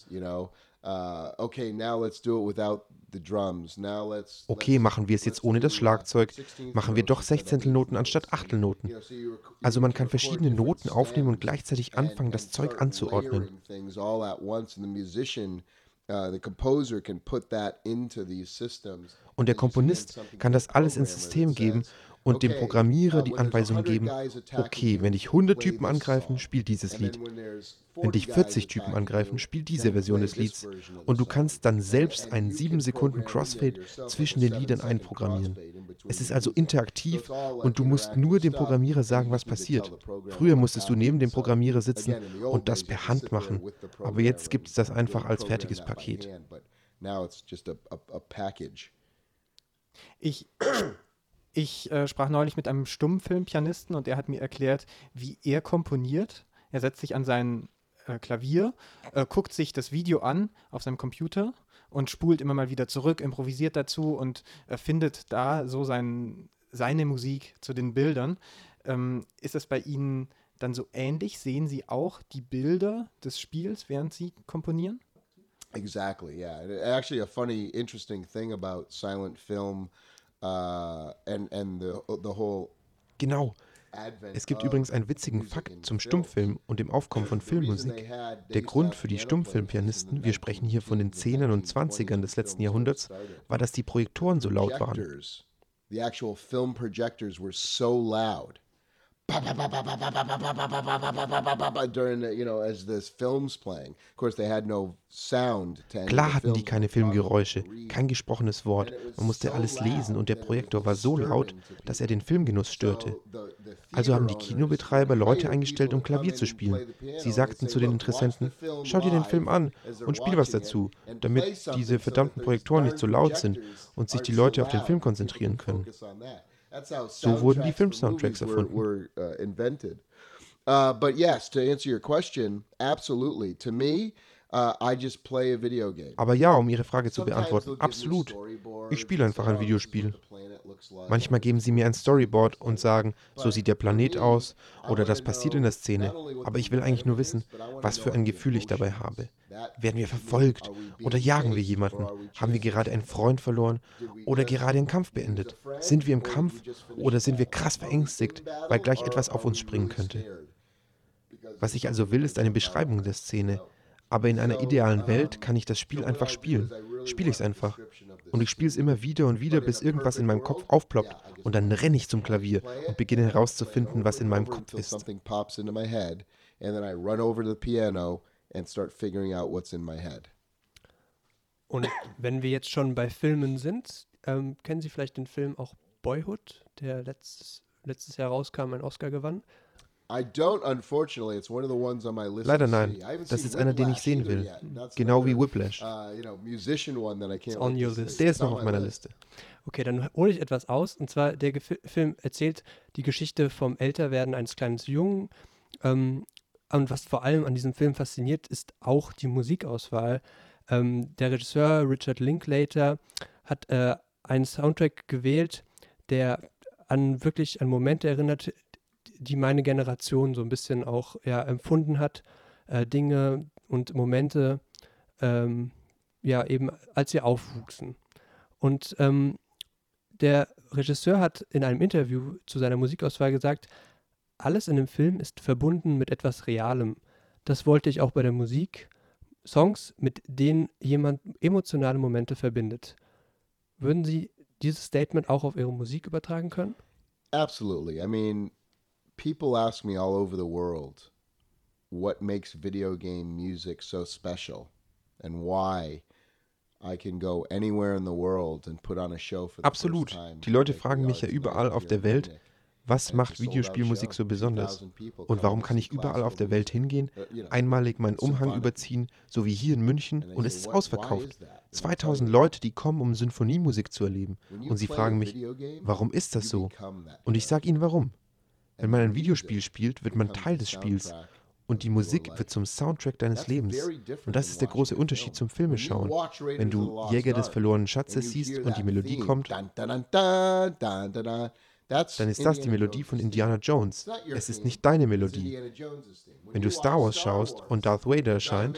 Okay, now let's do it without the drums. Okay, machen wir es jetzt ohne das Schlagzeug, machen wir doch Sechzehntelnoten anstatt Achtelnoten. Also man kann verschiedene Noten aufnehmen und gleichzeitig anfangen, das Zeug anzuordnen. Und der Komponist kann das alles ins System geben und dem Programmierer die Anweisung geben, okay, wenn dich 100 Typen angreifen, spiel dieses Lied. Wenn dich 40 Typen angreifen, spiel diese Version des Lieds. Und du kannst dann selbst einen 7 Sekunden Crossfade zwischen den Liedern einprogrammieren. Es ist also interaktiv und du musst nur dem Programmierer sagen, was passiert. Früher musstest du neben dem Programmierer sitzen und das per Hand machen. Aber jetzt gibt es das einfach als fertiges Paket. Now it's just a package. Ich sprach neulich mit einem Stummfilmpianisten und er hat mir erklärt, wie er komponiert. Er setzt sich an sein Klavier, guckt sich das Video an auf seinem Computer und spult immer mal wieder zurück, improvisiert dazu und findet da so seine Musik zu den Bildern. Ist das bei Ihnen dann so ähnlich? Sehen Sie auch die Bilder des Spiels, während Sie komponieren? Exactly, yeah. Actually, a funny, interesting thing about silent film and the whole. Genau. Es gibt übrigens einen witzigen Fakt zum Stummfilm und dem Aufkommen von Filmmusik. Der Grund für die Stummfilmpianisten, wir sprechen hier von den 10ern und 20ern des letzten Jahrhunderts, war, dass die Projektoren so laut waren. The actual film projectors were so loud. During as the film's playing. Of course, they had no sound. Klar hatten die keine Filmgeräusche, kein gesprochenes Wort. Man musste alles lesen und der Projektor war so laut, dass er den Filmgenuss störte. Also haben die Kinobetreiber Leute eingestellt, um Klavier zu spielen. Sie sagten zu den Interessenten, schau dir den Film an und spiel was dazu, damit diese verdammten Projektoren nicht so laut sind und sich die Leute auf den Film konzentrieren können. So wurden die Film-Soundtracks erfunden. But yes, to answer your question, absolutely. To me, I just play a video game. Aber ja, um Ihre Frage zu beantworten, absolut. Ich spiele einfach ein Videospiel. Manchmal geben sie mir ein Storyboard und sagen, so sieht der Planet aus oder das passiert in der Szene. Aber ich will eigentlich nur wissen, was für ein Gefühl ich dabei habe. Werden wir verfolgt oder jagen wir jemanden? Haben wir gerade einen Freund verloren oder gerade einen Kampf beendet? Sind wir im Kampf oder sind wir krass verängstigt, weil gleich etwas auf uns springen könnte? Was ich also will, ist eine Beschreibung der Szene. Aber in einer idealen Welt kann ich das Spiel einfach spielen. Spiele ich es einfach. Und ich spiele es immer wieder und wieder, bis irgendwas in meinem Kopf aufploppt. Und dann renne ich zum Klavier und beginne herauszufinden, was in meinem Kopf ist. Und wenn wir jetzt schon bei Filmen sind, kennen Sie vielleicht den Film auch Boyhood, der letztes Jahr rauskam, einen Oscar gewann? Leider nein, das ist einer, den ich sehen will. Genau wie Whiplash. Der ist noch auf meiner Liste. Okay, dann hole ich etwas aus. Und zwar, der Film erzählt die Geschichte vom Älterwerden eines kleinen Jungen. Und was vor allem an diesem Film fasziniert, ist auch die Musikauswahl. Der Regisseur Richard Linklater hat einen Soundtrack gewählt, der wirklich an Momente erinnert, die meine Generation so ein bisschen auch empfunden hat, Dinge und Momente, eben als sie aufwuchsen. Und der Regisseur hat in einem Interview zu seiner Musikauswahl gesagt, alles in dem Film ist verbunden mit etwas Realem. Das wollte ich auch bei der Musik. Songs, mit denen jemand emotionale Momente verbindet. Würden Sie dieses Statement auch auf Ihre Musik übertragen können? Absolutely. I mean, people ask me all over the world what makes video game music so special and why I can go anywhere in the world and put on a show for the Absolut. first time. Die Leute fragen mich ja überall auf der Welt, was macht Videospielmusik so besonders? Und warum kann ich überall auf der Welt hingehen, einmalig meinen Umhang überziehen, so wie hier in München, und es ist ausverkauft. 2000 Leute, die kommen, um Sinfoniemusik zu erleben. Und sie fragen mich, warum ist das so? Und ich sage ihnen, warum. Wenn man ein Videospiel spielt, wird man Teil des Spiels. Und die Musik wird zum Soundtrack deines Lebens. Und das ist der große Unterschied zum Filmeschauen. Wenn du Jäger des verlorenen Schatzes siehst und die Melodie kommt, dann ist das die Melodie von Indiana Jones. Es ist nicht deine Melodie. Wenn du Star Wars schaust und Darth Vader erscheint,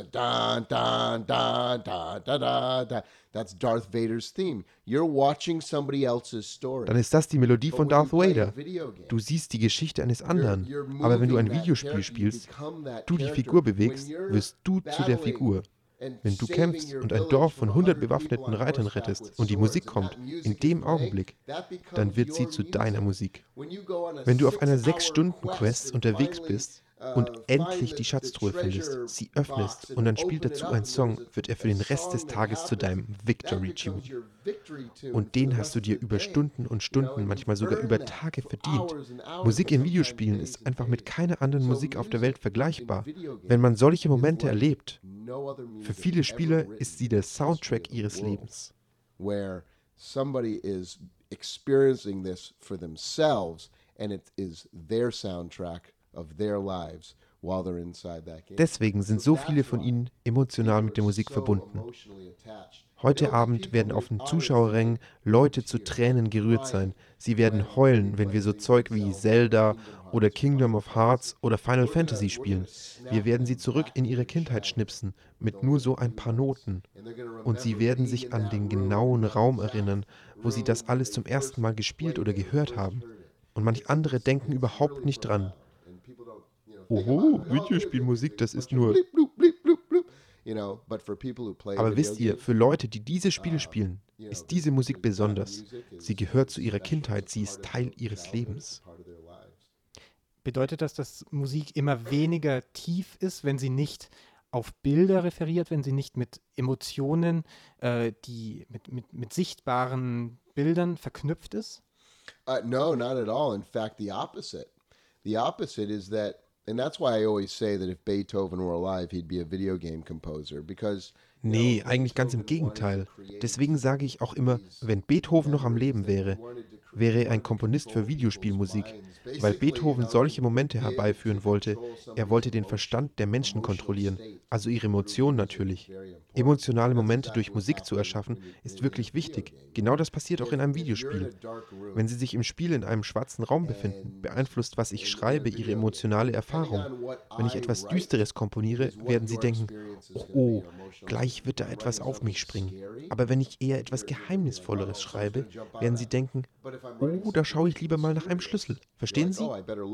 that's Darth Vader's theme. You're watching somebody else's story. Dann ist das die Melodie von Darth Vader. Du siehst die Geschichte eines anderen. Aber wenn du ein Videospiel spielst, du die Figur bewegst, wirst du zu der Figur. Wenn du kämpfst und ein Dorf von 100 bewaffneten Reitern rettest und die Musik kommt, in dem Augenblick, dann wird sie zu deiner Musik. Wenn du auf einer 6-Stunden-Quest unterwegs bist und endlich die Schatztruhe findest, sie öffnest und dann spielt dazu ein Song, wird er für den Rest des Tages zu deinem Victory Tune. Und den hast du dir über Stunden und Stunden, manchmal sogar über Tage verdient. Musik in Videospielen ist einfach mit keiner anderen Musik auf der Welt vergleichbar. Wenn man solche Momente erlebt, für viele Spieler ist sie der Soundtrack ihres Lebens. Where somebody is experiencing this for themselves and it is their soundtrack of their lives while they're inside that game. Deswegen sind so viele von ihnen emotional mit der Musik verbunden. Heute Abend werden auf den Zuschauerrängen Leute zu Tränen gerührt sein. Sie werden heulen, wenn wir so Zeug wie Zelda oder Kingdom of Hearts oder Final Fantasy spielen. Wir werden sie zurück in ihre Kindheit schnipsen, mit nur so ein paar Noten. Und sie werden sich an den genauen Raum erinnern, wo sie das alles zum ersten Mal gespielt oder gehört haben. Und manch andere denken überhaupt nicht dran. Oho, Videospielmusik, das ist nur... Aber wisst ihr, für Leute, die diese Spiele spielen, ist diese Musik besonders. Sie gehört zu ihrer Kindheit, sie ist Teil ihres Lebens. Bedeutet das, dass Musik immer weniger tief ist, wenn sie nicht auf Bilder referiert, wenn sie nicht mit Emotionen, die mit sichtbaren Bildern verknüpft ist? No, not at all. In fact, the opposite. The opposite is that, and that's why I always say that if Beethoven were alive, he'd be a video game composer, because Nee, eigentlich ganz im Gegenteil. Deswegen sage ich auch immer, wenn Beethoven noch am Leben wäre, wäre er ein Komponist für Videospielmusik, weil Beethoven solche Momente herbeiführen wollte. Er wollte den Verstand der Menschen kontrollieren, also ihre Emotionen natürlich. Emotionale Momente durch Musik zu erschaffen, ist wirklich wichtig. Genau das passiert auch in einem Videospiel. Wenn Sie sich im Spiel in einem schwarzen Raum befinden, beeinflusst, was ich schreibe, Ihre emotionale Erfahrung. Wenn ich etwas Düsteres komponiere, werden Sie denken, oh, gleich wird da etwas auf mich springen. Aber wenn ich eher etwas Geheimnisvolleres schreibe, werden Sie denken, oh, da schaue ich lieber mal nach einem Schlüssel. Verstehen Sie?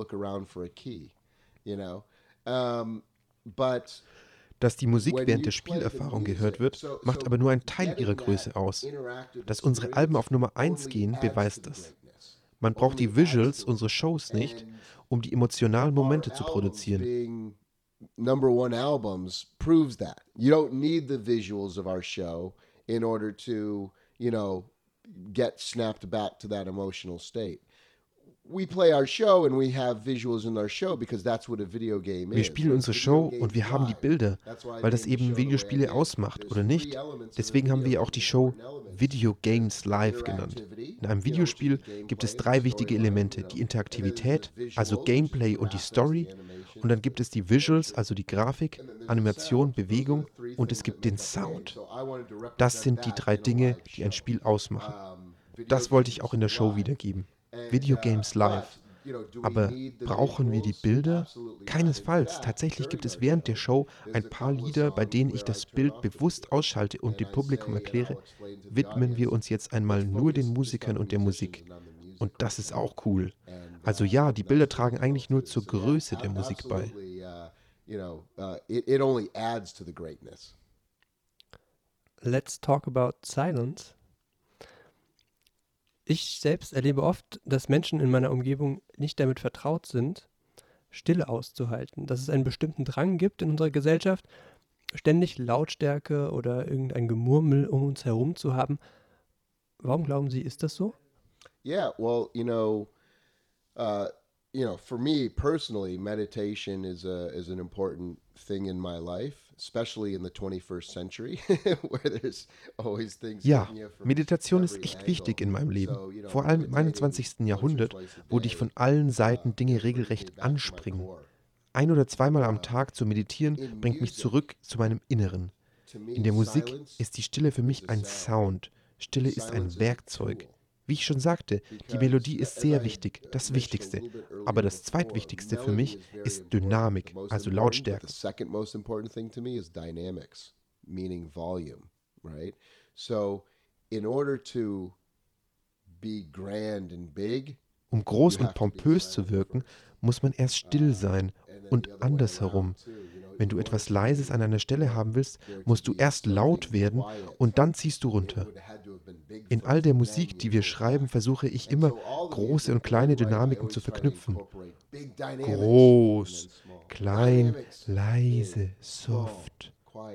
Dass die Musik während der Spielerfahrung gehört wird, macht aber nur einen Teil ihrer Größe aus. Dass unsere Alben auf Nummer 1 gehen, beweist das. Man braucht die Visuals unserer Shows nicht, um die emotionalen Momente zu produzieren. Number one albums proves that. You don't need the visuals of our show in order to, get snapped back to that emotional state. We play our show and we have visuals in our show because that's what a video game is. Wir spielen unsere Show und wir haben die Bilder, weil das eben Videospiele ausmacht, oder nicht? Deswegen haben wir auch die Show Video Games Live genannt. In einem Videospiel gibt es 3 wichtige Elemente, die Interaktivität, also Gameplay und die Story, und dann gibt es die Visuals, also die Grafik, Animation, Bewegung, und es gibt den Sound. Das sind die 3 Dinge, die ein Spiel ausmachen. Das wollte ich auch in der Show wiedergeben. Video Games Live. Aber brauchen wir die Bilder? Keinesfalls. Tatsächlich gibt es während der Show ein paar Lieder, bei denen ich das Bild bewusst ausschalte und dem Publikum erkläre, widmen wir uns jetzt einmal nur den Musikern und der Musik. Und das ist auch cool. Also ja, die Bilder tragen eigentlich nur zur Größe der Musik bei. Let's talk about silence. Ich selbst erlebe oft, dass Menschen in meiner Umgebung nicht damit vertraut sind, Stille auszuhalten. Dass es einen bestimmten Drang gibt in unserer Gesellschaft, ständig Lautstärke oder irgendein Gemurmel um uns herum zu haben. Warum glauben Sie, ist das so? Yeah, well, for me personally, meditation is an important thing in my life, especially in the 21st century, where there's always things. Ja, Meditation ist echt wichtig in meinem Leben. Vor allem im 21. Jahrhundert, wo dich von allen Seiten Dinge regelrecht anspringen. 1- oder 2-mal am Tag zu meditieren, bringt mich zurück zu meinem Inneren. In der Musik ist die Stille für mich ein Sound. Stille ist ein Werkzeug. Wie ich schon sagte, die Melodie ist sehr wichtig, das Wichtigste. Aber das zweitwichtigste für mich ist Dynamik, also Lautstärke. The second most important thing to me is dynamics, meaning volume, right? So, in order to be grand and big, um groß und pompös zu wirken, muss man erst still sein und andersherum. Wenn du etwas Leises an einer Stelle haben willst, musst du erst laut werden und dann ziehst du runter. In all der Musik, die wir schreiben, versuche ich immer, große und kleine Dynamiken zu verknüpfen. Groß, klein, leise, soft.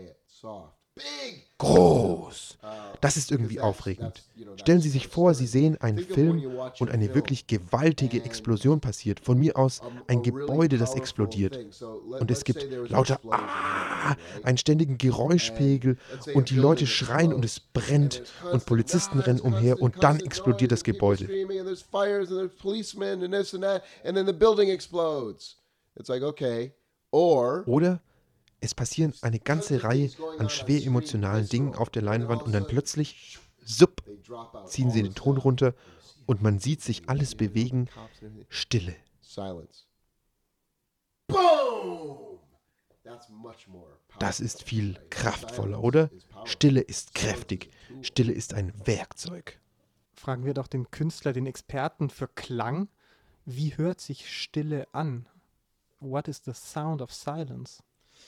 Groß. Das ist irgendwie aufregend. Stellen Sie sich vor, Sie sehen einen Film und eine wirklich gewaltige Explosion passiert. Von mir aus ein Gebäude, das explodiert. Und es gibt lauter einen ständigen Geräuschpegel und die Leute schreien und es brennt und Polizisten rennen umher und dann explodiert das Gebäude. Oder es passieren eine ganze Reihe an schwer emotionalen Dingen auf der Leinwand und dann plötzlich, supp, ziehen sie den Ton runter und man sieht sich alles bewegen. Stille. Das ist viel kraftvoller, oder? Stille ist kräftig. Stille ist ein Werkzeug. Fragen wir doch den Künstler, den Experten für Klang. Wie hört sich Stille an? What is the sound of silence?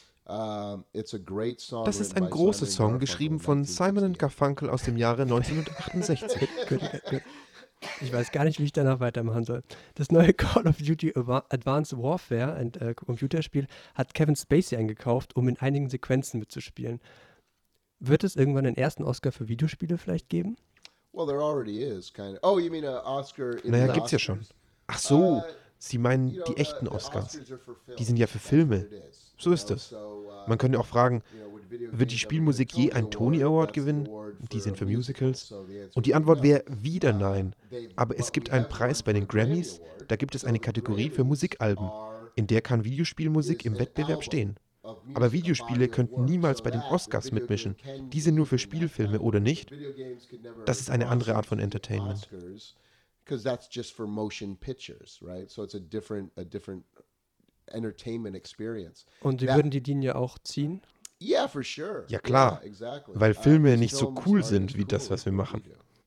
Das ist ein großer Song, geschrieben von Simon & Garfunkel aus dem Jahre 1968. Ich weiß gar nicht, wie ich danach weitermachen soll. Das neue Call of Duty Advanced Warfare, ein Computerspiel, hat Kevin Spacey eingekauft, um in einigen Sequenzen mitzuspielen. Wird es irgendwann den ersten Oscar für Videospiele vielleicht geben? Naja, gibt's ja schon. Ach so, Sie meinen die echten Oscars. Die sind ja für Filme. So ist es. Man könnte auch fragen, wird die Spielmusik je einen Tony Award gewinnen? Die sind für Musicals. Und die Antwort wäre wieder nein. Aber es gibt einen Preis bei den Grammys, da gibt es eine Kategorie für Musikalben. In der kann Videospielmusik im Wettbewerb stehen. Aber Videospiele könnten niemals bei den Oscars mitmischen. Die sind nur für Spielfilme oder nicht? Das ist eine andere Art von Entertainment. Because that's just for motion pictures, right? So it's a different entertainment experience. Und Sie würden die Linie auch ziehen? Yeah, for sure. Ja klar, weil Filme nicht so cool sind wie das, was wir machen.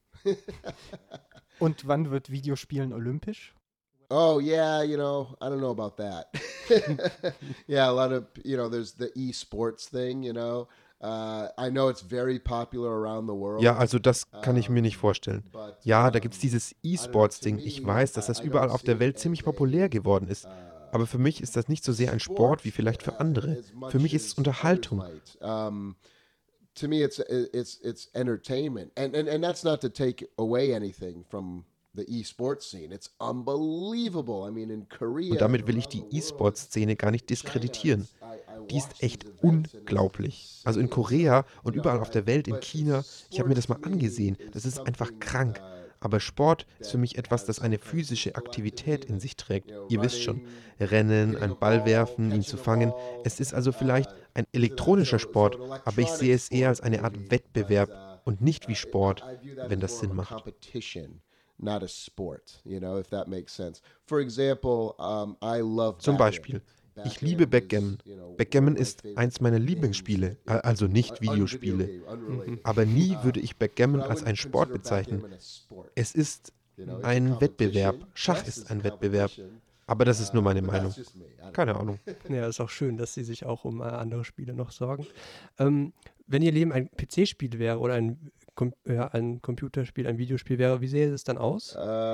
Und wann wird Videospielen olympisch? Oh yeah, I don't know about that. Yeah, a lot of, there's the e-sports thing, I know it's very popular around the world. Ja, also das kann ich mir nicht vorstellen. Ja, da gibt es dieses E-Sports-Ding. Ich weiß, dass das überall auf der Welt ziemlich populär geworden ist. Aber für mich ist das nicht so sehr ein Sport wie vielleicht für andere. Für mich ist es Unterhaltung. To me, it's entertainment. And that's not to take away anything from the e-sports scene. It's unbelievable. I mean, in Korea. Und damit will ich die E-Sports-Szene gar nicht diskreditieren. Die ist echt unglaublich. Also in Korea und überall auf der Welt, in China, ich habe mir das mal angesehen. Das ist einfach krank. Aber Sport ist für mich etwas, das eine physische Aktivität in sich trägt. Ihr wisst schon, Rennen, einen Ball werfen, ihn zu fangen. Es ist also vielleicht ein elektronischer Sport, aber ich sehe es eher als eine Art Wettbewerb und nicht wie Sport, wenn das Sinn macht. Not a sport, if that makes sense. For example, I love Zum Beispiel, ich liebe Backgammon. Backgammon ist eins meiner Lieblingsspiele, also nicht Videospiele. Aber nie würde ich Backgammon als einen Sport bezeichnen. Es ist ein Wettbewerb. Schach ist ein Wettbewerb. Aber das ist nur meine Meinung. Keine Ahnung. Ja, ist auch schön, dass Sie sich auch um andere Spiele noch sorgen. Wenn Ihr Leben ein PC-Spiel wäre oder ein Computerspiel, ein Videospiel wäre, wie sähe es dann aus?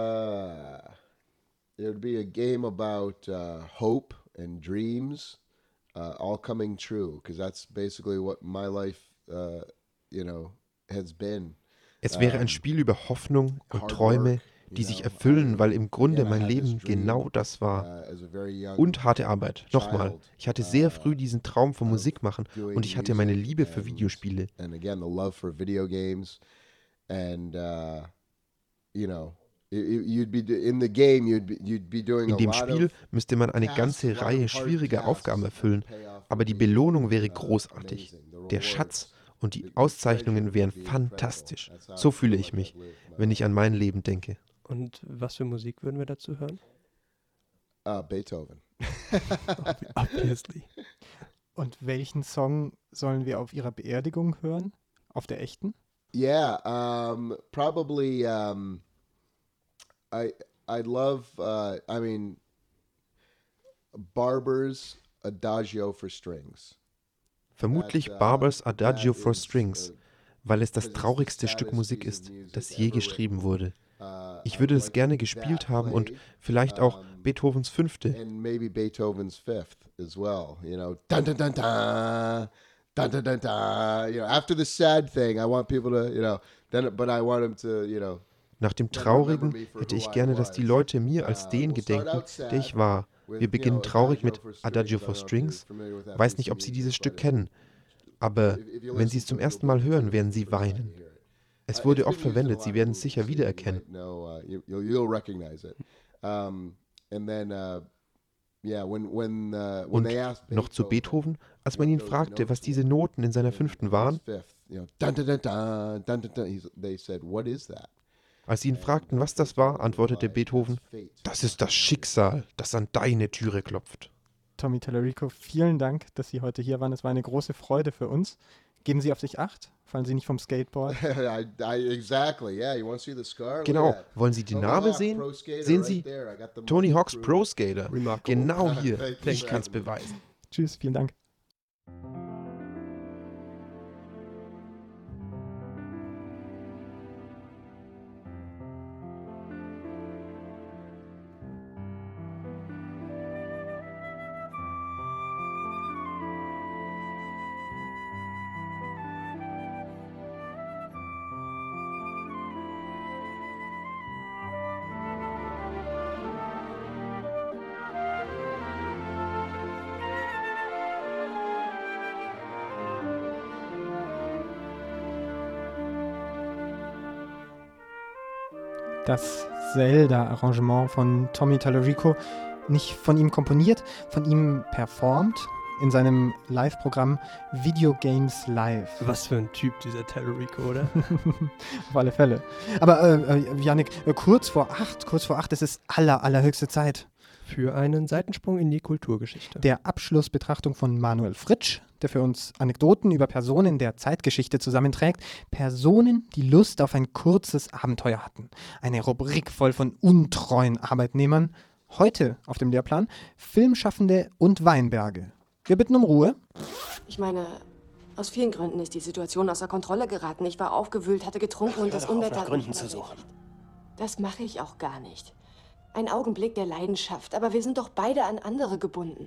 It would be a game about hope and dreams all coming true, because that's basically what my life, has been. Es wäre ein Spiel über Hoffnung und Träume, die sich erfüllen, weil im Grunde mein Leben genau das war. Und harte Arbeit. Nochmal, ich hatte sehr früh diesen Traum vom Musikmachen und ich hatte meine Liebe für Videospiele. In dem Spiel müsste man eine ganze Reihe schwieriger Aufgaben erfüllen, aber die Belohnung wäre großartig. Der Schatz und die Auszeichnungen wären fantastisch. So fühle ich mich, wenn ich an mein Leben denke. Und was für Musik würden wir dazu hören? Beethoven. Obviously. Und welchen Song sollen wir auf Ihrer Beerdigung hören? Auf der echten? Yeah, probably, I'd love, Barber's Adagio for Strings. Vermutlich Barber's Adagio for Strings. weil es das traurigste Stück Musik ist, das je geschrieben wurde. Ich würde es gerne gespielt haben und vielleicht auch Beethovens Fünfte. And maybe Beethoven's Fifth as well, dun dun dun dun, dun dun dun dun, after the sad thing, I want people to, but I want them to, Nach dem Traurigen hätte ich gerne, dass die Leute mir als den gedenken, der ich war. Wir beginnen traurig mit Adagio for Strings. Weiß nicht, ob Sie dieses Stück kennen, aber wenn Sie es zum ersten Mal hören, werden Sie weinen. Es wurde oft verwendet, Sie werden es sicher wiedererkennen. Und noch zu Beethoven, als man ihn fragte, was diese Noten in seiner Fünften waren, als sie ihn fragten, was das war, antwortete Beethoven, das ist das Schicksal, das an deine Türe klopft. Tommy Tallarico, vielen Dank, dass Sie heute hier waren. Es war eine große Freude für uns. Geben Sie auf sich Acht? Fallen Sie nicht vom Skateboard? Genau. Wollen Sie die Narbe sehen? Sehen Sie Tony Hawk's Pro Skater. Genau hier. Ich kann es beweisen. Tschüss, vielen Dank. Das Zelda-Arrangement von Tommy Tallarico, nicht von ihm komponiert, von ihm performt in seinem Live-Programm Video Games Live. Was für ein Typ, dieser Tallarico, oder? Auf alle Fälle. Aber Yannick, kurz vor 8, es ist allerhöchste Zeit. Für einen Seitensprung in die Kulturgeschichte. Der Abschlussbetrachtung von Manuel Fritsch, der für uns Anekdoten über Personen der Zeitgeschichte zusammenträgt. Personen, die Lust auf ein kurzes Abenteuer hatten. Eine Rubrik voll von untreuen Arbeitnehmern. Heute auf dem Lehrplan Filmschaffende und Weinberge. Wir bitten um Ruhe. Ich meine, aus vielen Gründen ist die Situation außer Kontrolle geraten. Ich war aufgewühlt, hatte getrunken und das Unwetter... Nach Gründen zu suchen. Das mache ich auch gar nicht. Ein Augenblick der Leidenschaft, aber wir sind doch beide an andere gebunden.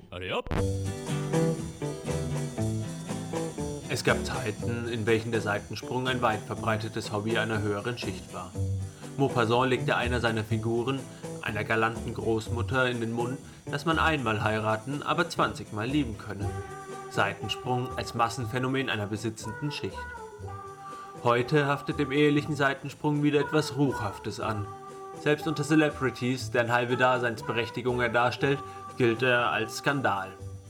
Es gab Zeiten, in welchen der Seitensprung ein weit verbreitetes Hobby einer höheren Schicht war. Maupassant legte einer seiner Figuren, einer galanten Großmutter, in den Mund, dass man einmal heiraten, aber 20-mal lieben könne. Seitensprung als Massenphänomen einer besitzenden Schicht. Heute haftet dem ehelichen Seitensprung wieder etwas Ruchhaftes an. Selbst unter Celebrities, deren halbe Daseinsberechtigung er darstellt, gilt er als Skandal.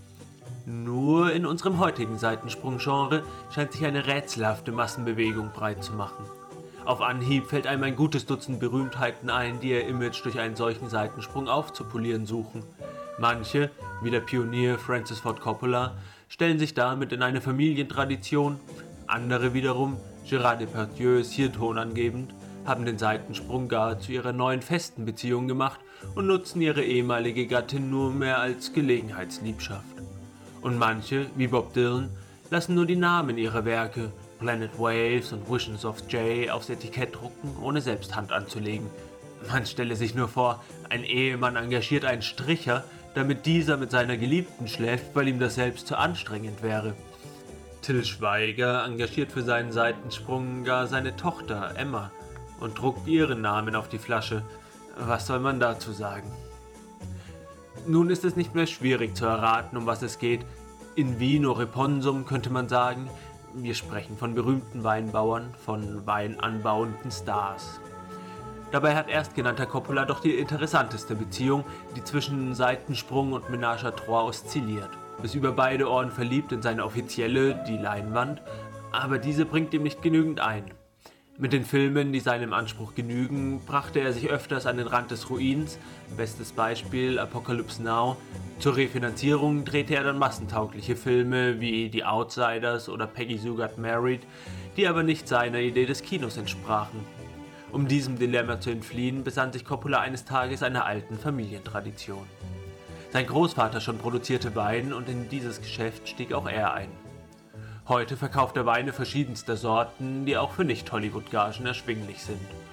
Nur in unserem heutigen Seitensprung-Genre scheint sich eine rätselhafte Massenbewegung breit zu machen. Auf Anhieb fällt einem ein gutes Dutzend Berühmtheiten ein, die ihr Image durch einen solchen Seitensprung aufzupolieren suchen. Manche, wie der Pionier Francis Ford Coppola, stellen sich damit in eine Familientradition, andere wiederum, Gérard Depardieu ist hier tonangebend, haben den Seitensprung gar zu ihrer neuen festen Beziehung gemacht und nutzen ihre ehemalige Gattin nur mehr als Gelegenheitsliebschaft. Und manche, wie Bob Dylan, lassen nur die Namen ihrer Werke, Planet Waves und Visions of Jay, aufs Etikett drucken, ohne selbst Hand anzulegen. Man stelle sich nur vor, ein Ehemann engagiert einen Stricher, damit dieser mit seiner Geliebten schläft, weil ihm das selbst zu anstrengend wäre. Till Schweiger engagiert für seinen Seitensprung gar seine Tochter Emma und druckt ihren Namen auf die Flasche. Was soll man dazu sagen? Nun ist es nicht mehr schwierig zu erraten, um was es geht. In vino reponsum könnte man sagen. Wir sprechen von berühmten Weinbauern, von weinanbauenden Stars. Dabei hat erstgenannter Coppola doch die interessanteste Beziehung, die zwischen Seitensprung und Ménage à Trois oszilliert. Ist über beide Ohren verliebt in seine offizielle, die Leinwand, aber diese bringt ihm nicht genügend ein. Mit den Filmen, die seinem Anspruch genügen, brachte er sich öfters an den Rand des Ruins, bestes Beispiel Apocalypse Now. Zur Refinanzierung drehte er dann massentaugliche Filme wie Die Outsiders oder Peggy Sue Got Married, die aber nicht seiner Idee des Kinos entsprachen. Um diesem Dilemma zu entfliehen, besann sich Coppola eines Tages einer alten Familientradition. Sein Großvater schon produzierte Wein und in dieses Geschäft stieg auch er ein. Heute verkauft er Weine verschiedenster Sorten, die auch für Nicht-Hollywood-Gagen erschwinglich sind.